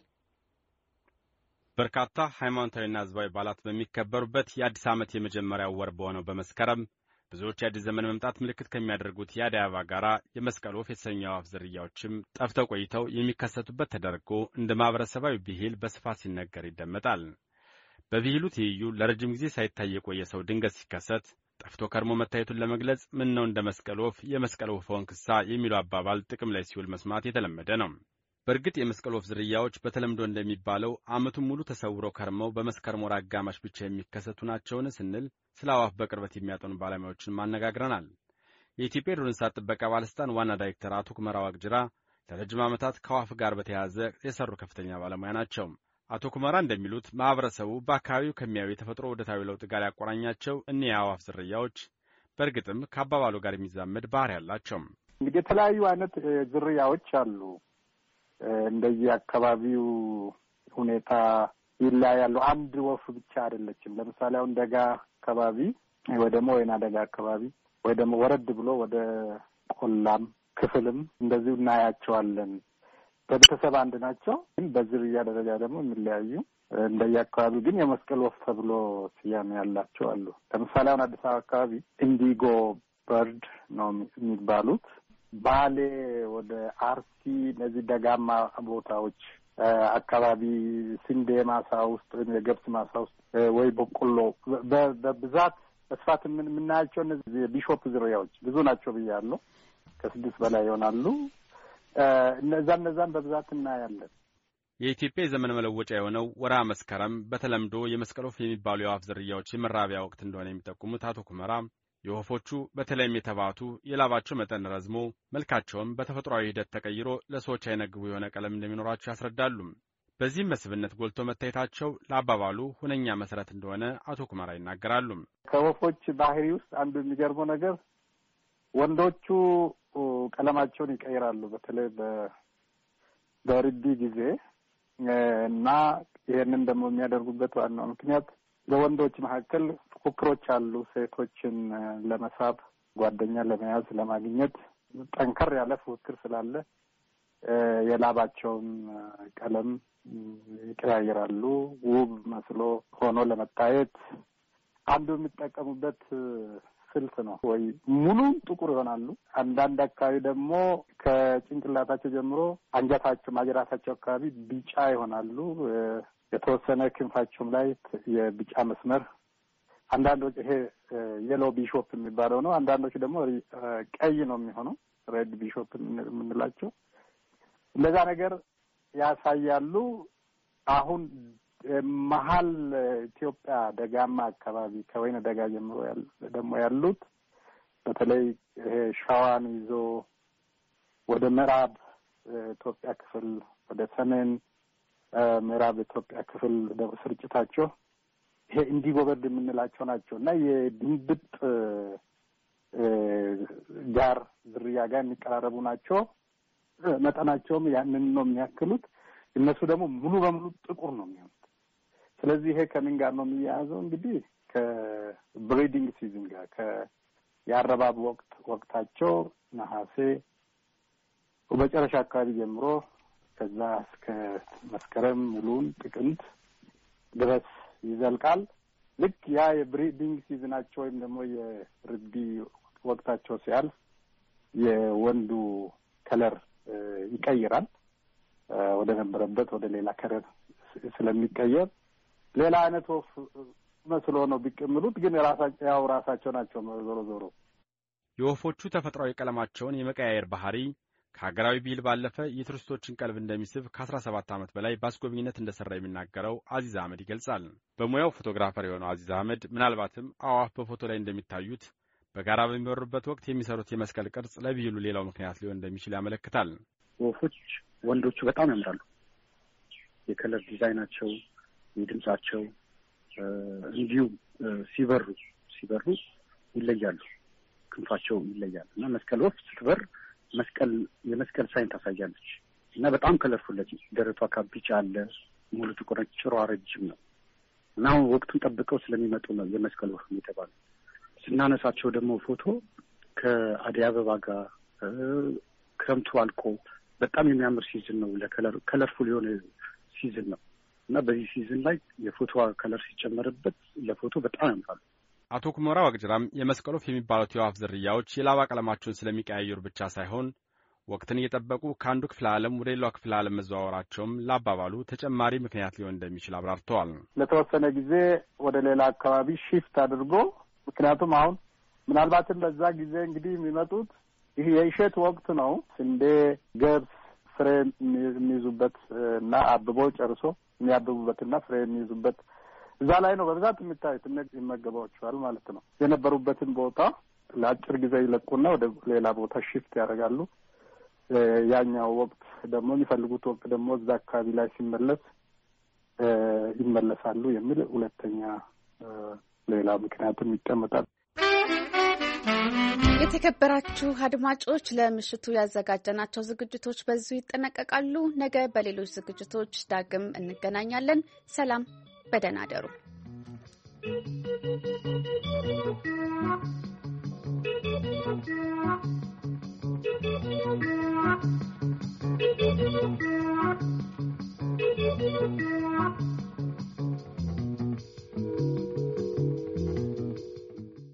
በርካታ ሃይማኖታዊና ህዝባዊ በዓላት በሚከበሩበት የአዲስ ዓመት የመጀመሪያው ወር በሆነው በመስከረም ብዙዎች የአዲስ ዘመን መምጣት ምልክት ከሚያደርጉት የአደይ አበባ ጋር የመስቀል ወፍ የተሰኙ የአዕዋፍ ዝርያዎችም ጠፍተው ቆይተው የሚከሰቱበት ተደርጎ እንደ ማህበረሰባዊ ብሂል በስፋት ሲነገር ይደመጣል። በብሂሉ ትይዩ ለረጅም ጊዜ ሳይታይ የቆየ ሰው ድንገት ሲከሰት ጠፍቶ ከርሞ መታየቱን ለመግለጽ ምን ነው እንደ መስቀል ወፍ የመስቀል ወፍ ወንክሳ የሚለው አባባል ጥቅም ላይ ሲውል መስማት የተለመደ ነው። በእርግጥ የመስቀል ወፍ ዝርያዎች በተለምዶ እንደሚባለው ዓመቱን ሙሉ ተሰውረው ከርመው በመስከረም ወር አጋማሽ ብቻ የሚከሰቱ ናቸውን ስንል ስለ አዕዋፍ በቅርበት የሚያጠኑ ባለሙያዎችን ማነጋግረናል። የኢትዮጵያ የዱር እንስሳት ጥበቃ ባለስልጣን ዋና ዳይሬክተር አቶ ኩመራ ዋቅጅራ ለረጅም ዓመታት ከአዕዋፍ ጋር በተያያዘ የሰሩ ከፍተኛ ባለሙያ ናቸው። አቶ ኩመራ እንደሚሉት ማህበረሰቡ በአካባቢው ከሚያዩ የተፈጥሮ ውደታዊ ለውጥ ጋር ያቆራኛቸው እኒህ የአዕዋፍ ዝርያዎች በእርግጥም ከአባባሉ ጋር የሚዛመድ ባህሪ ያላቸው። እንግዲህ የተለያዩ አይነት ዝርያዎች አሉ። እንደየ አካባቢው ሁኔታ ይለያያሉ። አንድ ወፍ ብቻ አይደለችም። ለምሳሌ አሁን ደጋ አካባቢ ወይ ደግሞ ወይና ደጋ አካባቢ ወይ ደግሞ ወረድ ብሎ ወደ ቆላም ክፍልም እንደዚሁ እናያቸዋለን። በቤተሰብ አንድ ናቸው፣ ግን በዝርያ ደረጃ ደግሞ የሚለያዩ እንደየአካባቢው ግን የመስቀል ወፍ ተብሎ ስያሜ ያላቸው አሉ። ለምሳሌ አሁን አዲስ አበባ አካባቢ ኢንዲጎ በርድ ነው የሚባሉት። ባሌ ወደ አርሲ እነዚህ ደጋማ ቦታዎች አካባቢ ስንዴ ማሳ ውስጥ ወይም የገብስ ማሳ ውስጥ ወይ በቆሎ በብዛት በስፋት የምናያቸው እነዚህ የቢሾፕ ዝርያዎች ብዙ ናቸው ብያለሁ። ከ6 በላይ ይሆናሉ። እነዛን በብዛት እናያለን። የኢትዮጵያ የዘመን መለወጫ የሆነው ወርሃ መስከረም በተለምዶ የመስቀል ወፍ የሚባሉ የአዕዋፍ ዝርያዎች የመራቢያ ወቅት እንደሆነ የሚጠቁሙት አቶ ኩመራ የወፎቹ በተለይም የተባቱ የላባቸው መጠን ረዝሞ መልካቸውም በተፈጥሯዊ ሂደት ተቀይሮ ለሰዎች አይነግቡ የሆነ ቀለም እንደሚኖራቸው ያስረዳሉ። በዚህም መስህብነት ጎልቶ መታየታቸው ለአባባሉ ሁነኛ መሰረት እንደሆነ አቶ ኩመራ ይናገራሉ። ከወፎች ባህሪ ውስጥ አንዱ የሚገርመው ነገር ወንዶቹ ቀለማቸውን ይቀይራሉ። በተለይ በርቢ ጊዜ እና ይሄንን ደግሞ የሚያደርጉበት ዋናው ምክንያት በወንዶች መካከል ፉክክሮች አሉ። ሴቶችን ለመሳብ፣ ጓደኛ ለመያዝ፣ ለማግኘት ጠንከር ያለ ፉክክር ስላለ የላባቸውን ቀለም ይቀያይራሉ። ውብ መስሎ ሆኖ ለመታየት አንዱ የሚጠቀሙበት ስልት ነው። ወይ ሙሉ ጥቁር ይሆናሉ። አንዳንድ አካባቢ ደግሞ ከጭንቅላታቸው ጀምሮ አንገታቸው፣ ማጅራታቸው አካባቢ ቢጫ ይሆናሉ። የተወሰነ ክንፋቸውም ላይ የቢጫ መስመር፣ አንዳንዶች ይሄ የሎ ቢሾፕ የሚባለው ነው። አንዳንዶች ደግሞ ቀይ ነው የሚሆነው፣ ሬድ ቢሾፕ የምንላቸው እንደዛ ነገር ያሳያሉ። አሁን መሀል ኢትዮጵያ ደጋማ አካባቢ ከወይነ ደጋ ጀምሮ ደግሞ ያሉት በተለይ ይሄ ሸዋን ይዞ ወደ ምዕራብ ኢትዮጵያ ክፍል ወደ ሰሜን ምዕራብ ኢትዮጵያ ክፍል ደግሞ ስርጭታቸው ይሄ ኢንዲጎ በርድ የምንላቸው ናቸው እና የድንብጥ ጋር ዝርያ ጋር የሚቀራረቡ ናቸው። መጠናቸውም ያንን ነው የሚያክሉት። እነሱ ደግሞ ሙሉ በሙሉ ጥቁር ነው የሚሆኑት። ስለዚህ ይሄ ከምን ጋር ነው የሚያያዘው? እንግዲህ ከብሪዲንግ ሲዝን ጋር የአረባብ ወቅታቸው ነሐሴ መጨረሻ አካባቢ ጀምሮ ከዛ እስከ መስከረም ሙሉን ጥቅምት ድረስ ይዘልቃል። ልክ ያ የብሪዲንግ ሲዝናቸው ወይም ደግሞ የርቢ ወቅታቸው ሲያልፍ የወንዱ ከለር ይቀይራል። ወደ ነበረበት ወደ ሌላ ከለር ስለሚቀየር ሌላ አይነት ወፍ መስሎ ነው ቢቀምሉት፣ ግን ራሳቸው ናቸው። ዞሮ ዞሮ የወፎቹ ተፈጥሯዊ ቀለማቸውን የመቀያየር ባህሪ ከሀገራዊ ብሂል ባለፈ የቱሪስቶችን ቀልብ እንደሚስብ ከ17 ዓመት በላይ በአስጎብኝነት እንደሰራ የሚናገረው አዚዝ አህመድ ይገልጻል። በሙያው ፎቶግራፈር የሆነው አዚዝ አህመድ ምናልባትም አዕዋፍ በፎቶ ላይ እንደሚታዩት በጋራ በሚበሩበት ወቅት የሚሰሩት የመስቀል ቅርጽ ለብሂሉ ሌላው ምክንያት ሊሆን እንደሚችል ያመለክታል። ወፎች ወንዶቹ በጣም ያምራሉ። የከለር ዲዛይናቸው፣ የድምጻቸው እንዲሁም ሲበሩ ይለያሉ፣ ክንፋቸው ይለያል እና መስቀል ወፍ ስትበር የመስቀል ሳይን ታሳያለች እና በጣም ከለርፉለች። ደረቷ ካቢጫ አለ፣ ሙሉ ጥቁር፣ ጭሯ ረጅም ነው እና አሁን ወቅቱን ጠብቀው ስለሚመጡ ነው የመስቀል ወፍ የተባሉ። ስናነሳቸው ደግሞ ፎቶ ከአደይ አበባ ጋር ክረምቱ አልቆ በጣም የሚያምር ሲዝን ነው። ከለርፉል የሆነ ሲዝን ነው እና በዚህ ሲዝን ላይ የፎቶ ከለር ሲጨመርበት ለፎቶ በጣም ያምራሉ። አቶ ኩመራ ዋቅጅራም የመስቀል ወፍ የሚባሉት የወፍ ዝርያዎች የላባ ቀለማቸውን ስለሚቀያየሩ ብቻ ሳይሆን ወቅትን እየጠበቁ ከአንዱ ክፍለ ዓለም ወደ ሌላው ክፍለ ዓለም መዘዋወራቸውም ለአባባሉ ተጨማሪ ምክንያት ሊሆን እንደሚችል አብራርተዋል። ለተወሰነ ጊዜ ወደ ሌላ አካባቢ ሺፍት አድርጎ ምክንያቱም አሁን ምናልባትም በዛ ጊዜ እንግዲህ የሚመጡት ይህ የእሸት ወቅት ነው። ስንዴ፣ ገብስ ፍሬ የሚይዙበት እና አብቦ ጨርሶ የሚያብቡበትና ፍሬ የሚይዙበት እዛ ላይ ነው በብዛት የሚታዩት። እነዚህ ይመገባቸዋል ማለት ነው። የነበሩበትን ቦታ ለአጭር ጊዜ ይለቁና ወደ ሌላ ቦታ ሺፍት ያደርጋሉ። ያኛው ወቅት ደግሞ የሚፈልጉት ወቅት ደግሞ እዛ አካባቢ ላይ ሲመለስ ይመለሳሉ የሚል ሁለተኛ ሌላ ምክንያቱም ይቀመጣል። የተከበራችሁ አድማጮች ለምሽቱ ያዘጋጀናቸው ዝግጅቶች በዚሁ ይጠናቀቃሉ። ነገ በሌሎች ዝግጅቶች ዳግም እንገናኛለን። ሰላም፣ በደህና እደሩ።